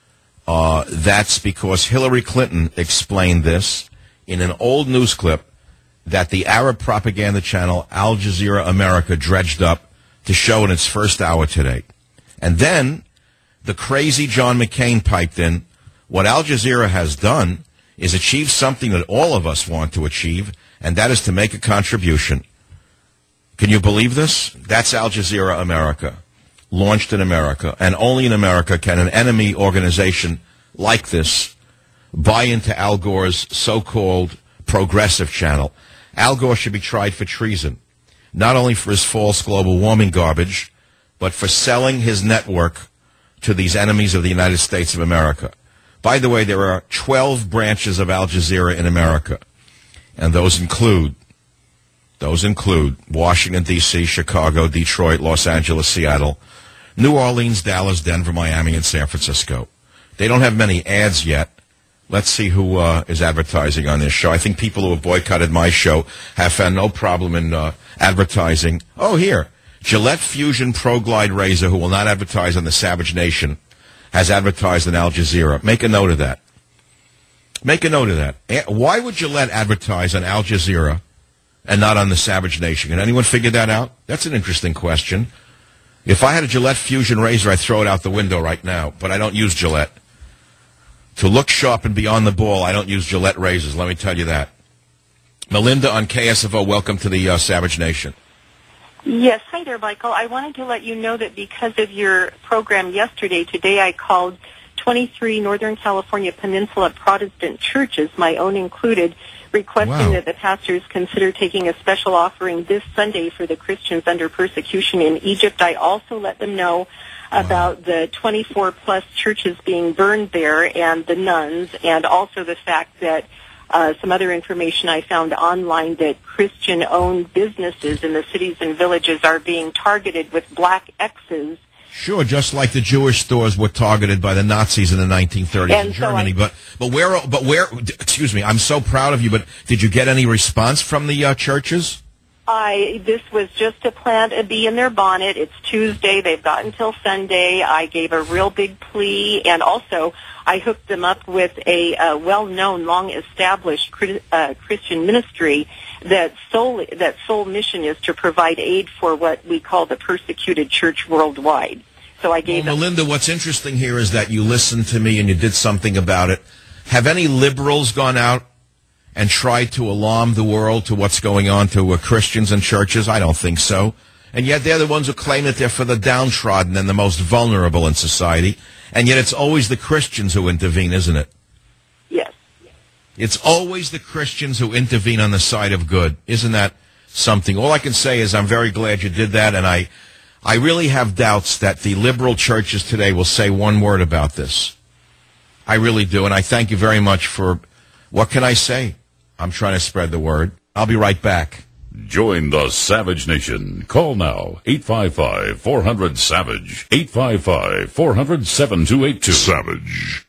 S2: Uh, that's because Hillary Clinton explained this in an old news clip that the Arab propaganda channel Al Jazeera America dredged up to show in its first hour today. And then the crazy John McCain piped in, what Al Jazeera has done is achieve something that all of us want to achieve, and that is to make a contribution. Can you believe this? That's Al Jazeera America, launched in America, and only in America can an enemy organization like this buy into Al Gore's so-called progressive channel. Al Gore should be tried for treason, not only for his false global warming garbage, but for selling his network to these enemies of the United States of America. By the way, there are twelve branches of Al Jazeera in America, and those include those include Washington, D C, Chicago, Detroit, Los Angeles, Seattle, New Orleans, Dallas, Denver, Miami, and San Francisco. They don't have many ads yet. Let's see who uh, is advertising on this show. I think people who have boycotted my show have found no problem in uh, advertising. Oh, here. Gillette Fusion Pro Glide Razor, who will not advertise on the Savage Nation, has advertised on Al Jazeera. Make a note of that. Make a note of that. Why would Gillette advertise on Al Jazeera and not on the Savage Nation? Can anyone figure that out? That's an interesting question. If I had a Gillette Fusion razor, I'd throw it out the window right now, but I don't use Gillette. To look sharp and be on the ball, I don't use Gillette razors, let me tell you that. Melinda on K S F O, welcome to the uh, Savage Nation.
S3: Yes, hi there, Michael. I wanted to let you know that because of your program yesterday, today I called twenty-three Northern California Peninsula Protestant churches, my own included, requesting
S2: Wow.
S3: that the pastors consider taking a special offering this Sunday for the Christians under persecution in Egypt. I also let them know about the twenty-four plus churches being burned there and the nuns, and also the fact that uh, some other information I found online that Christian-owned businesses in the cities and villages are being targeted with black X's.
S2: Sure, just like the Jewish stores were targeted by the Nazis in the nineteen thirties
S3: And
S2: in
S3: so
S2: Germany.
S3: I-
S2: but but where but where? Excuse me, I'm so proud of you. But did you get any response from the uh, churches?
S3: I this was just to plant a bee in their bonnet. It's Tuesday. They've got until Sunday. I gave a real big plea, and also I hooked them up with a uh, well-known, long-established Chri- uh, Christian ministry that sole that sole mission is to provide aid for what we call the persecuted church worldwide. So I gave
S2: Well,
S3: them.
S2: Melinda, what's interesting here is that you listened to me and you did something about it. Have any liberals gone out and tried to alarm the world to what's going on to uh, Christians and churches? I don't think so. And yet they're the ones who claim that they're for the downtrodden and the most vulnerable in society. And yet it's always the Christians who intervene, isn't it?
S3: Yes.
S2: It's always the Christians who intervene on the side of good. Isn't that something? All I can say is I'm very glad you did that, and I, I really have doubts that the liberal churches today will say one word about this. I really do, and I thank you very much for, what can I say? I'm trying to spread the word. I'll be right back.
S1: Join the Savage Nation. Call now, eight five five, four hundred, SAVAGE, eight five five, four hundred, seven two eight two. Savage.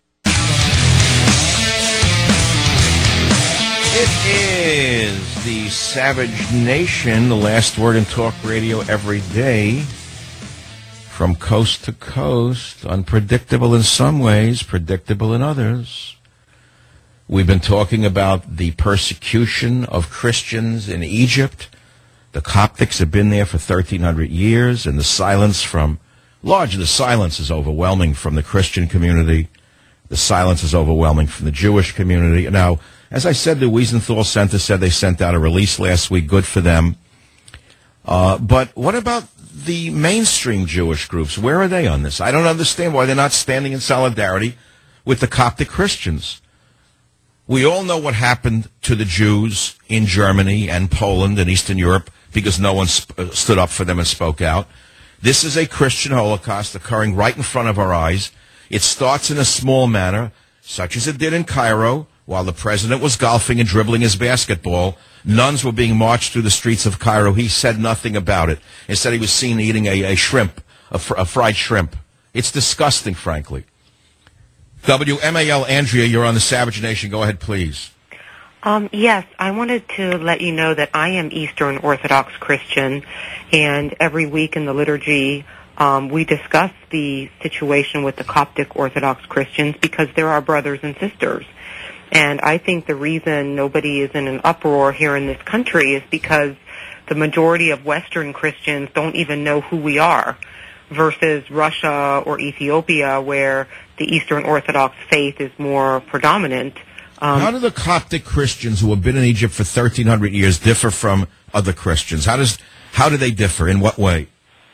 S2: It is the Savage Nation, the last word in talk radio every day. From coast to coast, unpredictable in some ways, predictable in others. We've been talking about the persecution of Christians in Egypt. The Coptics have been there for thirteen hundred years, and the silence from, largely the silence is overwhelming from the Christian community. The silence is overwhelming from the Jewish community. Now, as I said, the Wiesenthal Center said they sent out a release last week. Good for them. Uh, but what about the mainstream Jewish groups? Where are they on this? I don't understand why they're not standing in solidarity with the Coptic Christians. We all know what happened to the Jews in Germany and Poland and Eastern Europe because no one sp- uh, stood up for them and spoke out. This is a Christian Holocaust occurring right in front of our eyes. It starts in a small manner, such as it did in Cairo, while the president was golfing and dribbling his basketball. Nuns were being marched through the streets of Cairo. He said nothing about it. Instead, he was seen eating a, a shrimp, a, fr- a fried shrimp. It's disgusting, frankly. W M A L, Andrea, you're on the Savage Nation. Go ahead, please.
S7: Um, yes, I wanted to let you know that I am Eastern Orthodox Christian, and every week in the liturgy um, we discuss the situation with the Coptic Orthodox Christians because they're our brothers and sisters. And I think the reason nobody is in an uproar here in this country is because the majority of Western Christians don't even know who we are, versus Russia or Ethiopia, where the Eastern Orthodox faith is more predominant. Um,
S2: How do the Coptic Christians who have been in Egypt for thirteen hundred years differ from other Christians? How does how do they differ? In what way?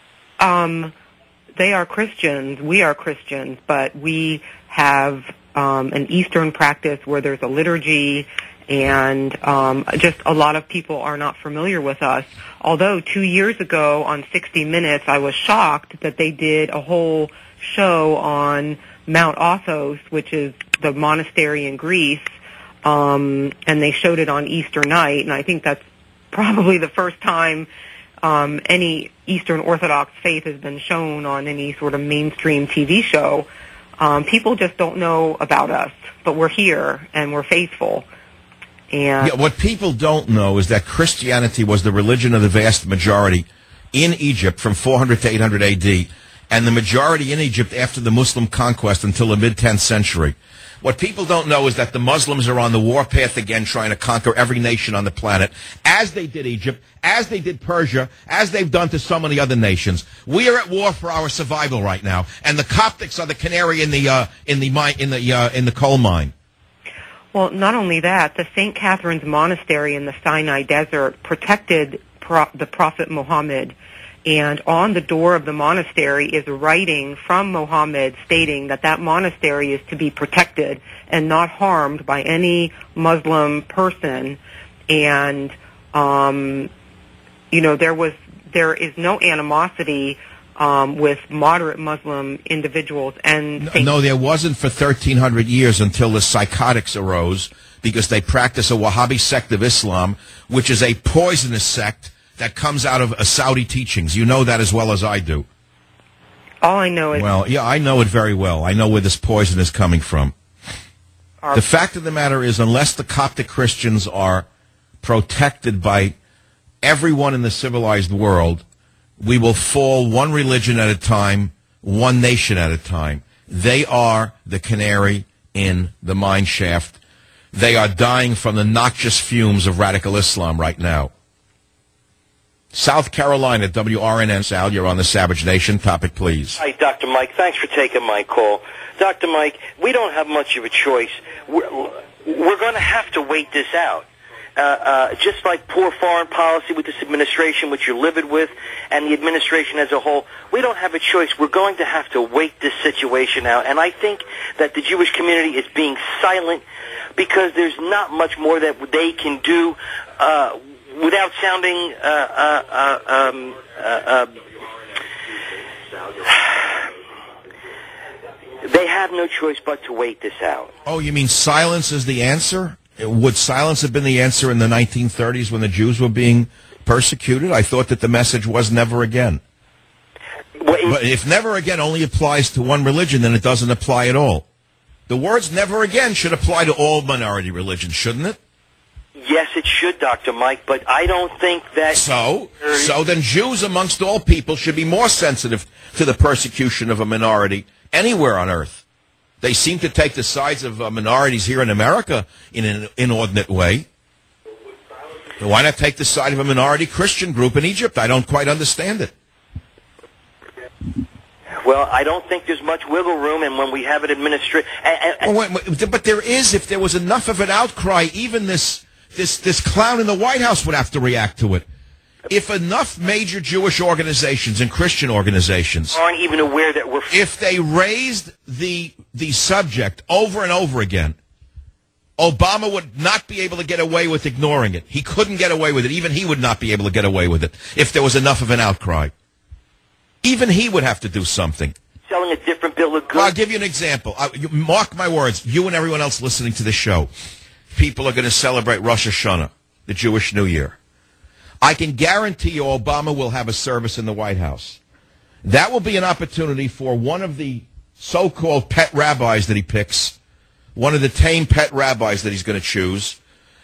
S7: Um, they are Christians. We are Christians, but we have um, an Eastern practice where there's a liturgy, and um, just a lot of people are not familiar with us. Although two years ago on sixty minutes, I was shocked that they did a whole show on Mount Athos, which is the monastery in Greece, um, and they showed it on Easter night, and I think that's probably the first time um, any Eastern Orthodox faith has been shown on any sort of mainstream T V show. Um, people just don't know about us, but we're here, and we're faithful. And
S2: yeah, what people don't know is that Christianity was the religion of the vast majority in Egypt from four hundred to eight hundred A D, and the majority in Egypt after the Muslim conquest until the mid-tenth century. What people don't know is that the Muslims are on the warpath again, trying to conquer every nation on the planet, as they did Egypt, as they did Persia, as they've done to so many other nations. We are at war for our survival right now, and the Coptics are the canary in the uh, in the mine in the uh, in the coal mine.
S7: Well, not only that, the Saint Catherine's Monastery in the Sinai Desert protected pro- the Prophet Muhammad, and on the door of the monastery is a writing from Muhammad stating that that monastery is to be protected and not harmed by any Muslim person. And, um, you know, there was there is no animosity Um, with moderate Muslim individuals. And
S2: no, no, there wasn't for thirteen hundred years until the psychotics arose, because they practice a Wahhabi sect of Islam, which is a poisonous sect that comes out of uh, Saudi teachings. You know that as well as I do.
S7: All I know is...
S2: Well, yeah, I know it very well. I know where this poison is coming from.
S7: Our,
S2: the fact of the matter is, unless the Coptic Christians are protected by everyone in the civilized world, we will fall one religion at a time, one nation at a time. They are the canary in the mine shaft. They are dying from the noxious fumes of radical Islam right now. South Carolina, W R N N. Sal, you're on the Savage Nation. Topic, please.
S8: Hi, Doctor Mike. Thanks for taking my call. Doctor Mike, we don't have much of a choice. We're, we're going to have to wait this out. Uh, uh, just like poor foreign policy with this administration, which you're livid with, and the administration as a whole, we don't have a choice. We're going to have to wait this situation out. And I think that the Jewish community is being silent because there's not much more that they can do uh, without sounding uh, uh, uh, um, uh, uh, they have no choice but to wait this out.
S2: Oh, you mean silence is the answer? Would silence have been the answer in the nineteen thirties when the Jews were being persecuted? I thought that the message was never again.
S8: Well, it,
S2: but if never again only applies to one religion, then it doesn't apply at all. The words never again should apply to all minority religions, shouldn't it?
S8: Yes, it should, Doctor Mike, but I don't think that...
S2: So? So then Jews amongst all people should be more sensitive to the persecution of a minority anywhere on earth. They seem to take the sides of uh, minorities here in America in an inordinate way. So why not take the side of a minority Christian group in Egypt? I don't quite understand it.
S8: Well, I don't think there's much wiggle room, and when we have an administration...
S2: Well, wait, wait, but there is, if there was enough of an outcry, even this, this, this clown in the White House would have to react to it. If enough major Jewish organizations and Christian organizations
S8: aren't even aware that we're...
S2: If they raised the the subject over and over again, Obama would not be able to get away with ignoring it. He couldn't get away with it. Even he would not be able to get away with it if there was enough of an outcry. Even he would have to do something.
S8: Selling a different bill of goods.
S2: Well, I'll give you an example. I, you, mark my words, you and everyone else listening to this show, people are going to celebrate Rosh Hashanah, the Jewish New Year. I can guarantee you Obama will have a service in the White House. That will be an opportunity for one of the so-called pet rabbis that he picks, one of the tame pet rabbis that he's going to choose.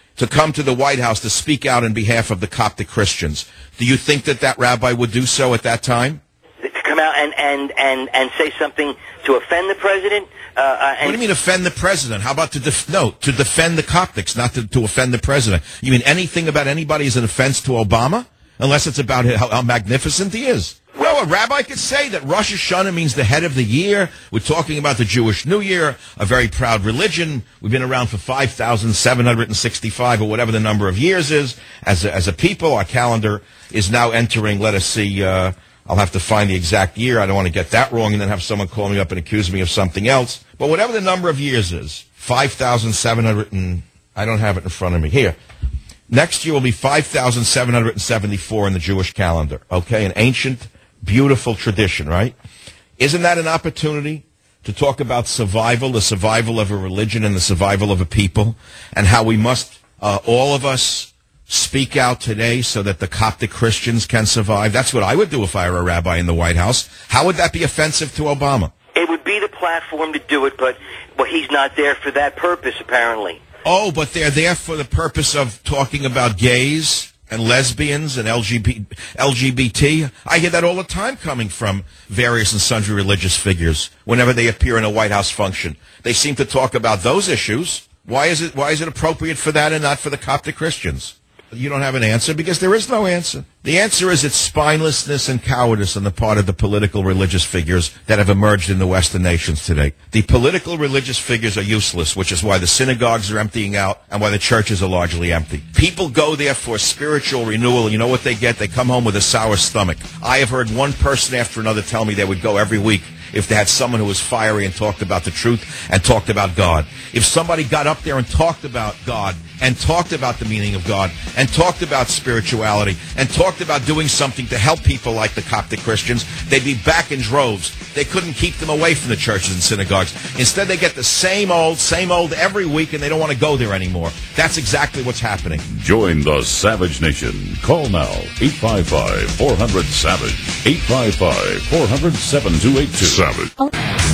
S2: to come to the White House to speak out on behalf of the Coptic Christians, do you think that that rabbi would do so at that time?
S8: To come out and, and, and, and say something to offend the president? Uh, uh, and
S2: what do you mean offend the president? How about to def- no, to defend the Coptics, not to, to offend the president? You mean anything about anybody is an offense to Obama? Unless it's about how, how magnificent he is. Well, a rabbi could say that Rosh Hashanah means the head of the year. We're talking about the Jewish New Year, a very proud religion. We've been around for five thousand seven hundred sixty-five or whatever the number of years is. As a, as a people, our calendar is now entering, let us see, uh, I'll have to find the exact year. I don't want to get that wrong and then have someone call me up and accuse me of something else. But whatever the number of years is, five thousand seven hundred and I don't have it in front of me. Here. Next year will be five thousand seven hundred seventy-four in the Jewish calendar. Okay, an ancient, beautiful tradition, right? Isn't that an opportunity to talk about survival, the survival of a religion and the survival of a people, and how we must, uh, all of us, speak out today so that the Coptic Christians can survive? That's what I would do if I were a rabbi in the White House. How would that be offensive to Obama?
S8: It would be the platform to do it, but well, he's not there for that purpose, apparently.
S2: Oh, but they're there for the purpose of talking about gays and lesbians and L G B T. L G B T. I hear that all the time coming from various and sundry religious figures whenever they appear in a White House function. They seem to talk about those issues. Why is it, why is it appropriate for that and not for the Coptic Christians? You don't have an answer because there is no answer. The answer is it's spinelessness and cowardice on the part of the political religious figures that have emerged in the Western nations today. The political religious figures are useless, which is why the synagogues are emptying out and why the churches are largely empty. People go there for spiritual renewal. You know what they get? They come home with a sour stomach. I have heard one person after another tell me they would go every week if they had someone who was fiery and talked about the truth and talked about God. If somebody got up there and talked about God and talked about the meaning of God and talked about spirituality and talked about doing something to help people like the Coptic Christians, they'd be back in droves. They couldn't keep them away from the churches and synagogues. Instead, they get the same old, same old every week, and they don't want to go there anymore. That's exactly what's happening.
S1: Join the Savage Nation. Call now, eight five five, four hundred, SAVAGE, eight five five, four hundred, seven two eight two. Savage.
S2: Oh.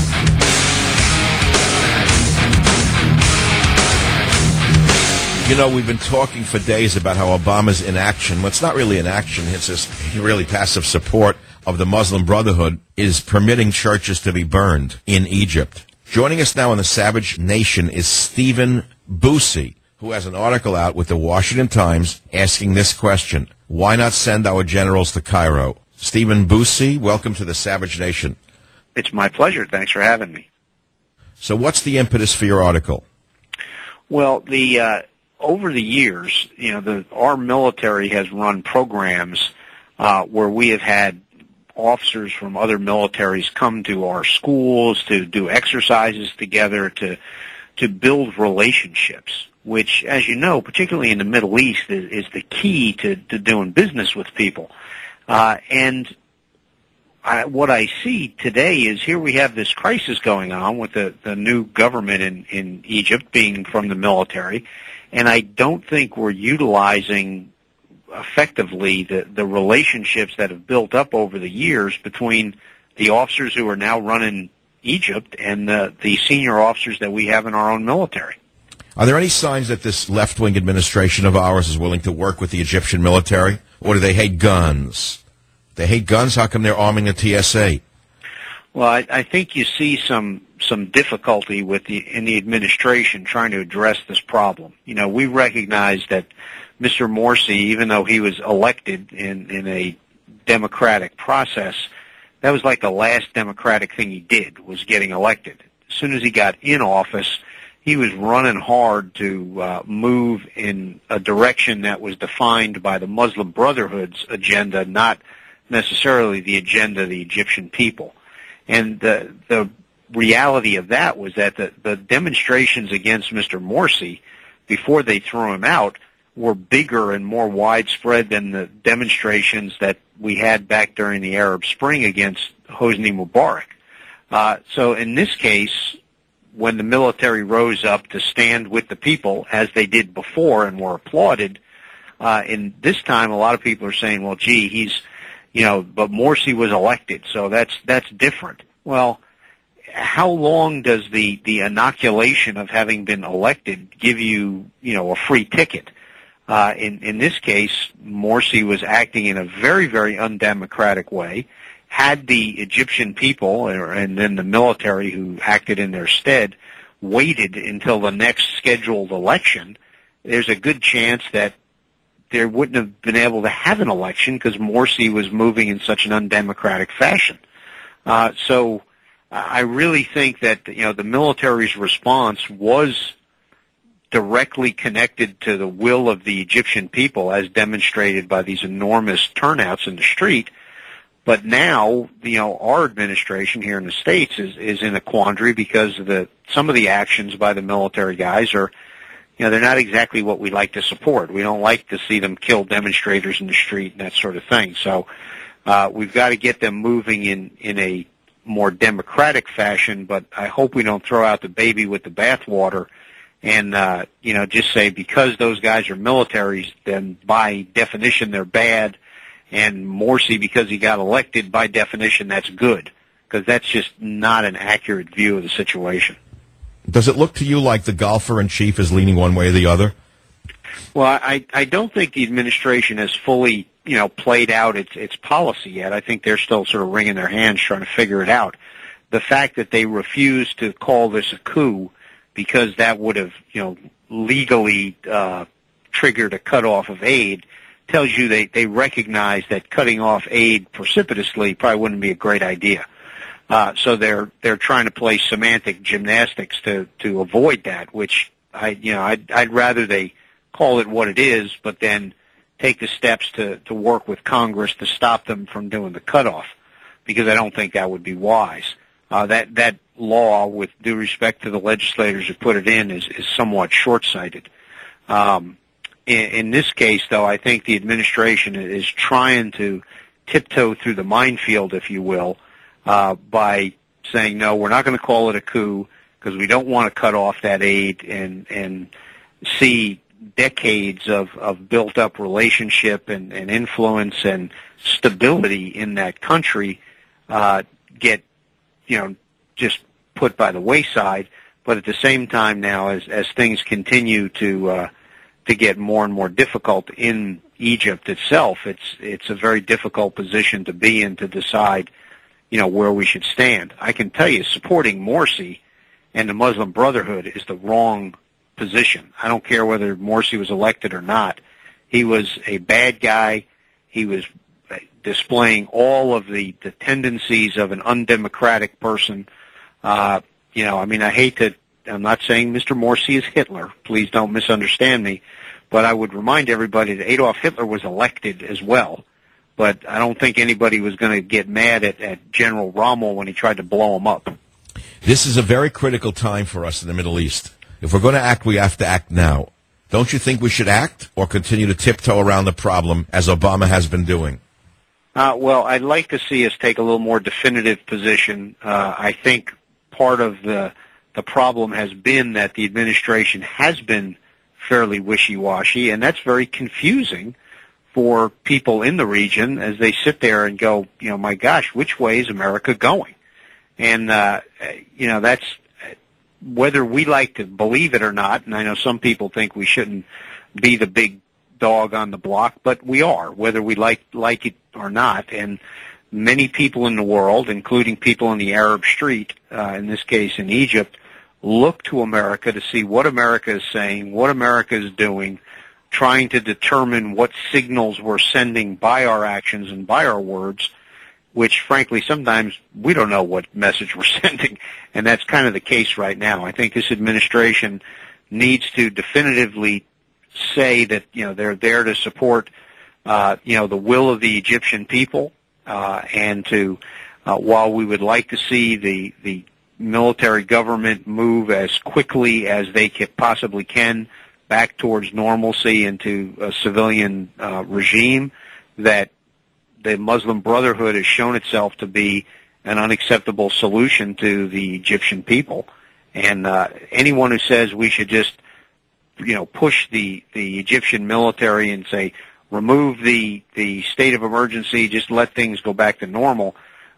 S2: You know, we've been talking for days about how Obama's inaction, well, it's not really inaction, it's just really passive support of the Muslim Brotherhood, is permitting churches to be burned in Egypt. Joining us now on the Savage Nation is Stephen Boosie, who has an article out with the Washington Times asking this question: why not send our generals to Cairo? Stephen Boosie, welcome to the Savage Nation.
S16: It's my pleasure. Thanks for having me.
S2: So what's the impetus for your article?
S16: Well, the uh, over the years, you know, the, our military has run programs uh, where we have had officers from other militaries come to our schools to do exercises together to to build relationships, which, as you know, particularly in the Middle East, is, is the key to, to doing business with people. Uh, and I, what I see today is here we have this crisis going on with the, the new government in, in Egypt being from the military, and I don't think we're utilizing effectively the, the relationships that have built up over the years between the officers who are now running Egypt and the, the senior officers that we have in our own military.
S2: Are there any signs that this left-wing administration of ours is willing to work with the Egyptian military, or do they hate guns? They hate guns. How come they're arming the T S A?
S16: Well, I, I think you see some some difficulty with the in the administration trying to address this problem. You know, we recognize that Mister Morsi, even though he was elected in in a democratic process, that was like the last democratic thing he did was getting elected. As soon as he got in office, he was running hard to uh, move in a direction that was defined by the Muslim Brotherhood's agenda, not necessarily the agenda of the Egyptian people. And the the reality of that was that the, the demonstrations against Mister Morsi, before they threw him out, were bigger and more widespread than the demonstrations that we had back during the Arab Spring against Hosni Mubarak. Uh, so in this case, when the military rose up to stand with the people, as they did before and were applauded, uh, in this time a lot of people are saying, well, gee, he's, you know, but Morsi was elected, so that's that's different. Well, how long does the, the inoculation of having been elected give you, you know, a free ticket? Uh, in, in this case, Morsi was acting in a very, very undemocratic way. Had the Egyptian people and then the military who acted in their stead waited until the next scheduled election, there's a good chance that there wouldn't have been able to have an election because Morsi was moving in such an undemocratic fashion. Uh, so I really think that, you know, the military's response was directly connected to the will of the Egyptian people as demonstrated by these enormous turnouts in the street. But now, you know, our administration here in the States is, is in a quandary because of the, some of the actions by the military guys are, you know, they're not exactly what we like to support. We don't like to see them kill demonstrators in the street and that sort of thing. So uh, we've got to get them moving in, in a more democratic fashion, but I hope we don't throw out the baby with the bathwater and, uh, you know, just say because those guys are militaries, then by definition they're bad, and Morsi, because he got elected, by definition that's good, because that's just not an accurate view of the situation.
S2: Does it look to you like the golfer-in-chief is leaning one way or the other?
S16: Well, I, I don't think the administration has fully, you know, played out its its policy yet. I think they're still sort of wringing their hands trying to figure it out. The fact that they refuse to call this a coup because that would have, you know, legally uh, triggered a cutoff of aid tells you they, they recognize that cutting off aid precipitously probably wouldn't be a great idea. Uh, so they're they're trying to play semantic gymnastics to, to avoid that, which I you know I'd, I'd rather they call it what it is, but then take the steps to, to work with Congress to stop them from doing the cutoff, because I don't think that would be wise. Uh, that that law, with due respect to the legislators who put it in, is, is somewhat short-sighted. Um, in, in this case, though, I think the administration is trying to tiptoe through the minefield, if you will, uh, by saying, no, we're not going to call it a coup because we don't want to cut off that aid and, and see decades of, of built-up relationship and, and influence and stability in that country uh, get, you know, just put by the wayside. But at the same time now, as, as things continue to uh, to get more and more difficult in Egypt itself, it's it's a very difficult position to be in to decide, you know, where we should stand. I can tell you, supporting Morsi and the Muslim Brotherhood is the wrong position. I don't care whether Morsi was elected or not. He was a bad guy. He was displaying all of the, the tendencies of an undemocratic person. Uh, you know, I mean, I hate to, I'm not saying Mister Morsi is Hitler. Please don't misunderstand me. But I would remind everybody that Adolf Hitler was elected as well. But I don't think anybody was going to get mad at, at General Rommel when he tried to blow him up.
S2: This is a very critical time for us in the Middle East. If we're going to act, we have to act now. Don't you think we should act or continue to tiptoe around the problem as Obama has been doing?
S16: Uh, well, I'd like to see us take a little more definitive position. Uh, I think part of the the problem has been that the administration has been fairly wishy-washy, and that's very confusing for people in the region as they sit there and go, you know, my gosh, which way is America going? And, uh, you know, that's whether we like to believe it or not, and I know some people think we shouldn't be the big dog on the block, but we are, whether we like like it or not. And many people in the world, including people in the Arab street, uh, in this case in Egypt, look to America to see what America is saying, what America is doing, trying to determine what signals we're sending by our actions and by our words, which, frankly, sometimes we don't know what message we're sending, and that's kind of the case right now. I think this administration needs to definitively say that, you know, they're there to support, uh, you know, the will of the Egyptian people, uh, and to, uh, while we would like to see the, the military government move as quickly as they can, possibly can back towards normalcy into a civilian uh, regime, that the Muslim Brotherhood has shown itself to be an unacceptable solution to the Egyptian people. And uh, anyone who says we should just, you know, push the, the Egyptian military and say, remove the, the state of emergency, just let things go back to normal,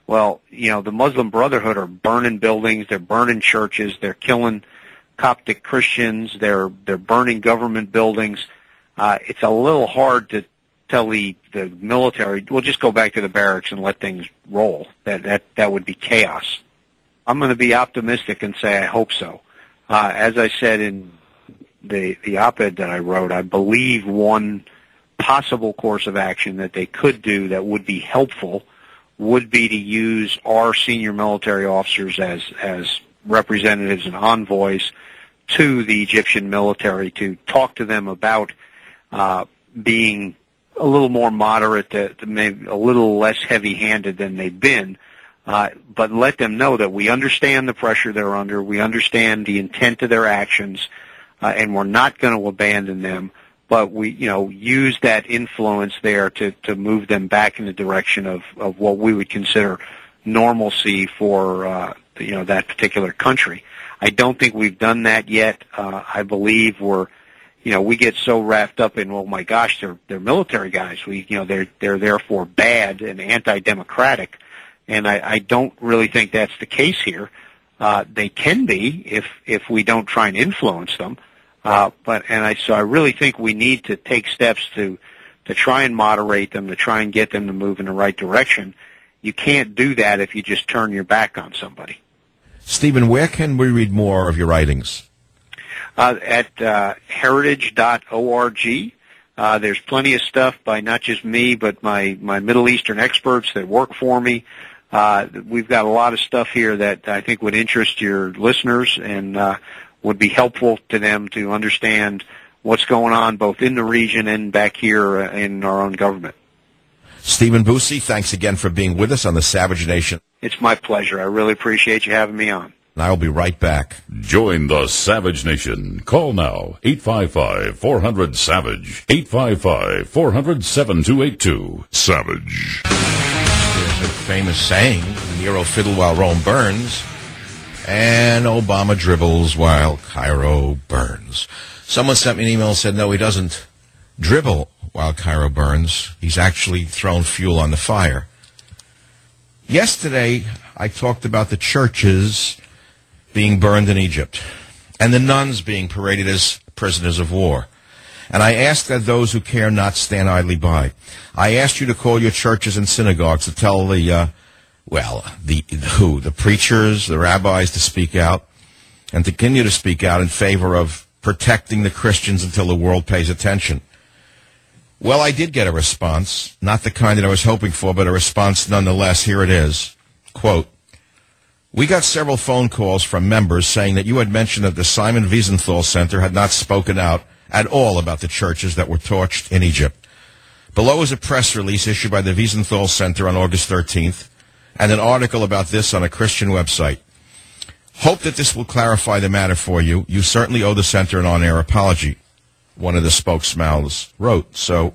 S16: Well, you know, the Muslim Brotherhood are burning buildings, they're burning churches, they're killing Coptic Christians, they're they're burning government buildings. Uh, it's a little hard to tell the, the military, we'll just go back to the barracks and let things roll. That that that would be chaos. I'm going to be optimistic and say I hope so. Uh, as I said in the the op-ed that I wrote, I believe one possible course of action that they could do that would be helpful would be to use our senior military officers as as representatives and envoys to the Egyptian military to talk to them about uh, being a little more moderate, to, to maybe a little less heavy-handed than they've been, uh, but let them know that we understand the pressure they're under, we understand the intent of their actions, uh, and we're not going to abandon them. But we, you know, use that influence there to, to move them back in the direction of, of what we would consider normalcy for, uh, you know, that particular country. I don't think we've done that yet. Uh, I believe we're, you know, we get so wrapped up in, well, my gosh, they're they're military guys. We, you know, they're they're therefore bad and anti-democratic, and I, I don't really think that's the case here. Uh, they can be if if we don't try and influence them. Uh, but and I so I really think we need to take steps to to try and moderate them, to try and get them to move in the right direction. You can't do that if you just turn your back on somebody.
S2: Stephen, where can we read more of your writings?
S16: Uh, at uh, heritage dot org. Uh, there's plenty of stuff by not just me, but my, my Middle Eastern experts that work for me. Uh, we've got a lot of stuff here that I think would interest your listeners and uh, would be helpful to them to understand what's going on both in the region and back here in our own government.
S2: Stephen Boosie, thanks again for being with us on the Savage Nation.
S16: It's my pleasure. I really appreciate you having me on.
S2: I'll be right back.
S1: Join the Savage Nation. Call now, eight five five, four hundred, SAVAGE, eight five five, four hundred, seven two eight two. Savage.
S2: There's a famous saying, Nero fiddle while Rome burns, and Obama dribbles while Cairo burns. Someone sent me an email and said, no, he doesn't dribble while Cairo burns. He's actually thrown fuel on the fire. Yesterday, I talked about the churches being burned in Egypt, and the nuns being paraded as prisoners of war. And I asked that those who care not stand idly by. I asked you to call your churches and synagogues to tell the, uh, well, the who, the preachers, the rabbis to speak out, and to continue to speak out in favor of protecting the Christians until the world pays attention. Well, I did get a response, not the kind that I was hoping for, but a response nonetheless. Here it is. Quote, we got several phone calls from members saying that you had mentioned that the Simon Wiesenthal Center had not spoken out at all about the churches that were torched in Egypt. Below is a press release issued by the Wiesenthal Center on August thirteenth and an article about this on a Christian website. Hope that this will clarify the matter for you. You certainly owe the center an on-air apology, one of the spokesmouths wrote. So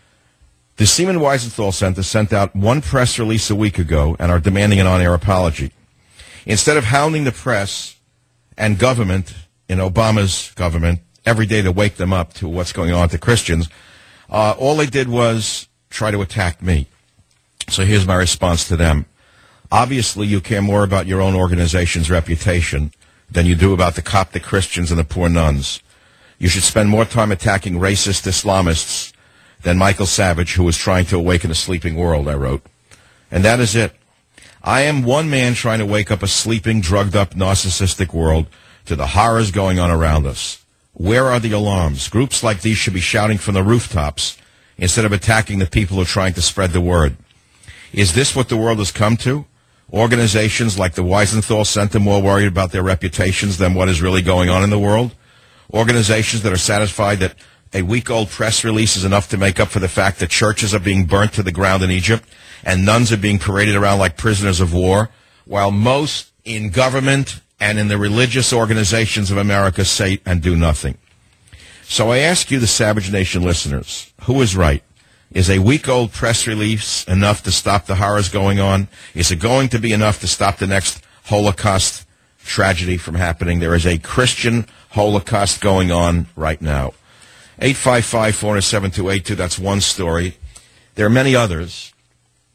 S2: the Simon Wiesenthal Center sent out one press release a week ago and are demanding an on-air apology. Instead of hounding the press and government in Obama's government every day to wake them up to what's going on to Christians, uh, all they did was try to attack me. So here's my response to them. Obviously, you care more about your own organization's reputation than you do about the Coptic Christians and the poor nuns. You should spend more time attacking racist Islamists than Michael Savage, who is trying to awaken a sleeping world, I wrote. And that is it. I am one man trying to wake up a sleeping, drugged-up, narcissistic world to the horrors going on around us. Where are the alarms? Groups like these should be shouting from the rooftops instead of attacking the people who are trying to spread the word. Is this what the world has come to? Organizations like the Wiesenthal Center more worried about their reputations than what is really going on in the world? Organizations that are satisfied that a week-old press release is enough to make up for the fact that churches are being burnt to the ground in Egypt and nuns are being paraded around like prisoners of war, while most in government and in the religious organizations of America say and do nothing. So I ask you, the Savage Nation listeners, who is right? Is a week-old press release enough to stop the horrors going on? Is it going to be enough to stop the next Holocaust tragedy from happening? There is a Christian Holocaust going on right now. eight five five, four zero seven, two eight two, that's one story. There are many others.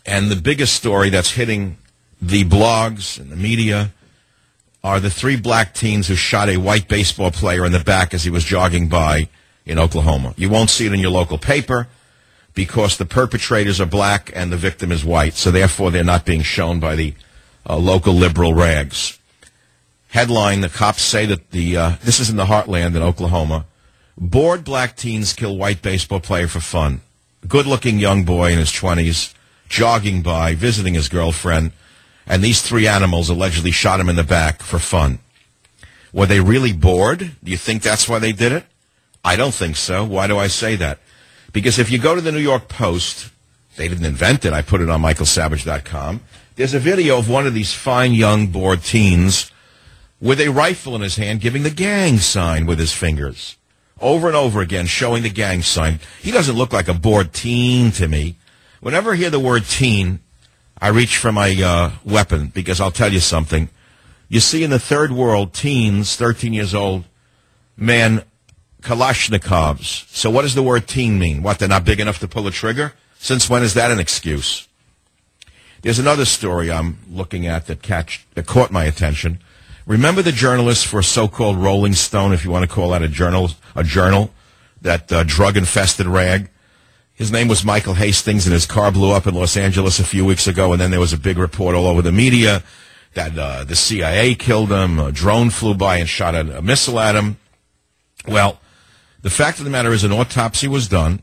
S2: And the biggest story that's hitting the blogs and the media are the three black teens who shot a white baseball player in the back as he was jogging by in Oklahoma. You won't see it in your local paper because the perpetrators are black and the victim is white, so therefore they're not being shown by the uh, local liberal rags. Headline, the cops say that the, uh, this is in the heartland in Oklahoma, bored black teens kill white baseball player for fun. Good-looking young boy in his twenties, jogging by, visiting his girlfriend, and these three animals allegedly shot him in the back for fun. Were they really bored? Do you think that's why they did it? I don't think so. Why do I say that? Because if you go to the New York Post, they didn't invent it, I put it on michael savage dot com, there's a video of one of these fine young bored teens with a rifle in his hand giving the gang sign with his fingers. Over and over again, showing the gang sign. He doesn't look like a bored teen to me. Whenever I hear the word teen, I reach for my uh, weapon, because I'll tell you something. You see in the third world, teens, thirteen years old, man, Kalashnikovs. So what does the word teen mean? What, they're not big enough to pull a trigger? Since when is that an excuse? There's another story I'm looking at that, catch, that caught my attention. Remember the journalist for so-called Rolling Stone, if you want to call that a journal, a journal, that uh, drug-infested rag? His name was Michael Hastings, and his car blew up in Los Angeles a few weeks ago, and then there was a big report all over the media that uh, the C I A killed him, a drone flew by and shot a, a missile at him. Well, the fact of the matter is an autopsy was done,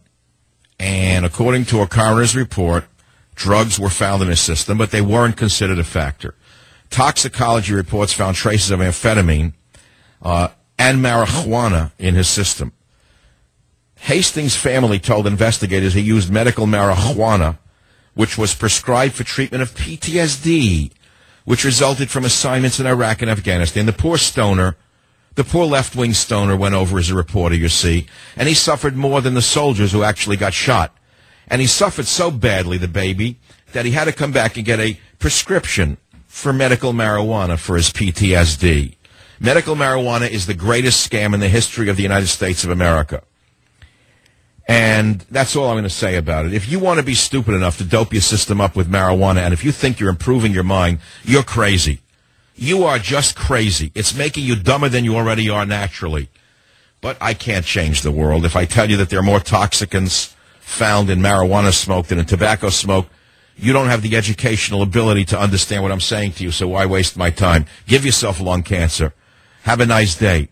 S2: and according to a coroner's report, drugs were found in his system, but they weren't considered a factor. Toxicology reports found traces of amphetamine uh, and marijuana in his system. Hastings' family told investigators he used medical marijuana, which was prescribed for treatment of P T S D, which resulted from assignments in Iraq and Afghanistan. The poor stoner, the poor left-wing stoner went over as a reporter, you see, and he suffered more than the soldiers who actually got shot. And he suffered so badly, the baby, that he had to come back and get a prescription for medical marijuana for his P T S D. Medical marijuana is the greatest scam in the history of the United States of America. And that's all I'm going to say about it. If you want to be stupid enough to dope your system up with marijuana, and if you think you're improving your mind, you're crazy. You are just crazy. It's making you dumber than you already are naturally. But I can't change the world. If I tell you that there are more toxicants found in marijuana smoke than in tobacco smoke, you don't have the educational ability to understand what I'm saying to you, so why waste my time? Give yourself lung cancer. Have a nice day.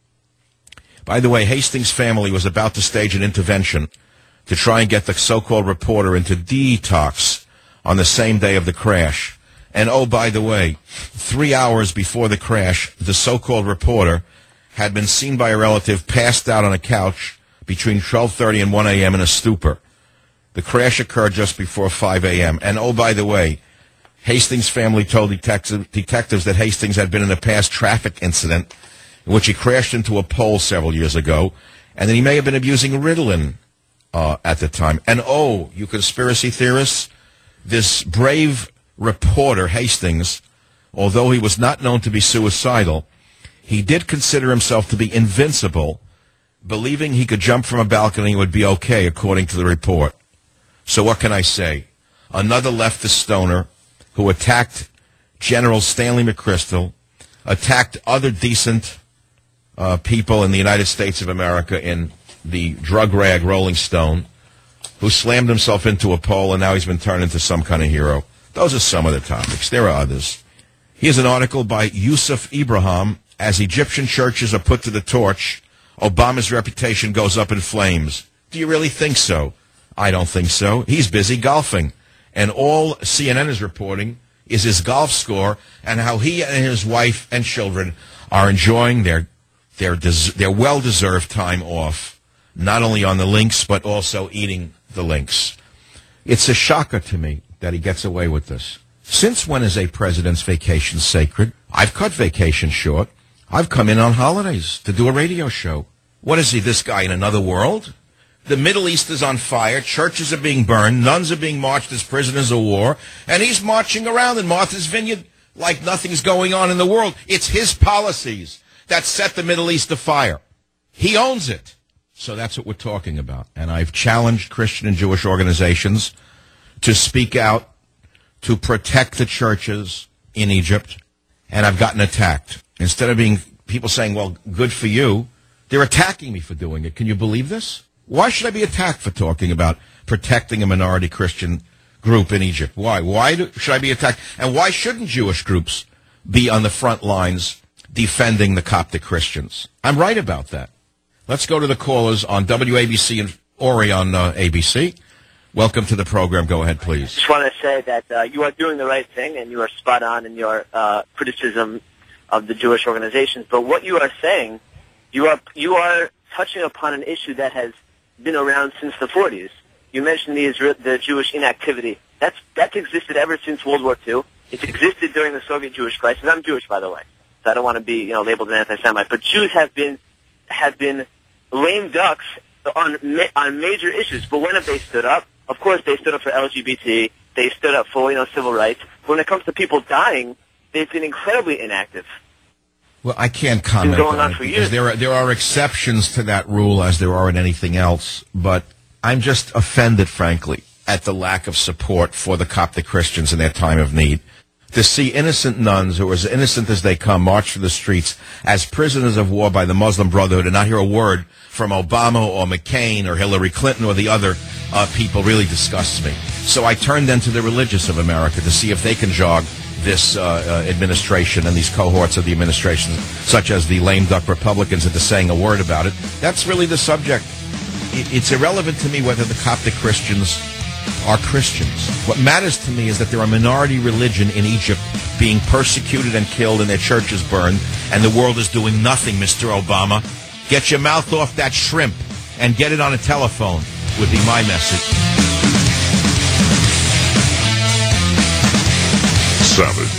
S2: By the way, Hastings' family was about to stage an intervention to try and get the so-called reporter into detox on the same day of the crash. And oh, by the way, three hours before the crash, the so-called reporter had been seen by a relative passed out on a couch between twelve thirty and one a.m. in a stupor. The crash occurred just before five a.m. And oh, by the way, Hastings' family told detective, detectives that Hastings had been in a past traffic incident in which he crashed into a pole several years ago, and that he may have been abusing Ritalin uh, at the time. And oh, you conspiracy theorists, this brave reporter, Hastings, although he was not known to be suicidal, he did consider himself to be invincible, believing he could jump from a balcony and would be okay, according to the report. So what can I say? Another leftist stoner who attacked General Stanley McChrystal, attacked other decent uh, people in the United States of America in the drug rag Rolling Stone, who slammed himself into a pole, and now he's been turned into some kind of hero. Those are some of the topics. There are others. Here's an article by Yusuf Ibrahim. As Egyptian churches are put to the torch, Obama's reputation goes up in flames. Do you really think so? I don't think so. He's busy golfing. And all C N N is reporting is his golf score and how he and his wife and children are enjoying their their des- their well-deserved time off, not only on the links, but also eating the links. It's a shocker to me that he gets away with this. Since when is a president's vacation sacred? I've cut vacation short. I've come in on holidays to do a radio show. What is he, this guy in another world? The Middle East is on fire. Churches are being burned. Nuns are being marched as prisoners of war. And he's marching around in Martha's Vineyard like nothing's going on in the world. It's his policies that set the Middle East afire. He owns it. So that's what we're talking about. And I've challenged Christian and Jewish organizations to speak out to protect the churches in Egypt, and I've gotten attacked. Instead of being people saying, well, good for you, they're attacking me for doing it. Can you believe this? Why should I be attacked for talking about protecting a minority Christian group in Egypt? Why? Why do, should I be attacked? And why shouldn't Jewish groups be on the front lines defending the Coptic Christians? I'm right about that. Let's go to the callers on W A B C and Ori on uh, A B C. Welcome to the program. Go ahead, please.
S11: Just want to say that uh, you are doing the right thing, and you are spot on in your uh, criticism of the Jewish organizations. But what you are saying, you are you are touching upon an issue that has been around since the forties. You mentioned the Israel, the Jewish inactivity. That's that's existed ever since World War Two. It's existed during the Soviet Jewish crisis. I'm Jewish, by the way, so I don't want to be you know labeled an anti-Semite. But Jews have been have been lame ducks on ma- on major issues. But when have they stood up? Of course, they stood up for L G B T. They stood up for you know civil rights. But when it comes to people dying, they've been incredibly inactive.
S2: Well, I can't comment
S11: going
S2: on
S11: on
S2: it
S11: for
S2: because
S11: years.
S2: there are, there are exceptions to that rule as there are in anything else, but I'm just offended, frankly, at the lack of support for the Coptic Christians in their time of need. To see innocent nuns who are as innocent as they come march through the streets as prisoners of war by the Muslim Brotherhood and not hear a word from Obama or McCain or Hillary Clinton or the other uh, people really disgusts me. So I turn then to the religious of America to see if they can jog this uh, uh, administration and these cohorts of the administration, such as the lame duck Republicans, into saying a word about it. That's really the subject. It's irrelevant to me whether the Coptic Christians are Christians. What matters to me is that there are minority religion in Egypt being persecuted and killed and their churches burned, and the world is doing nothing, Mister Obama. Get your mouth off that shrimp and get it on a telephone would be my message.
S1: Savage.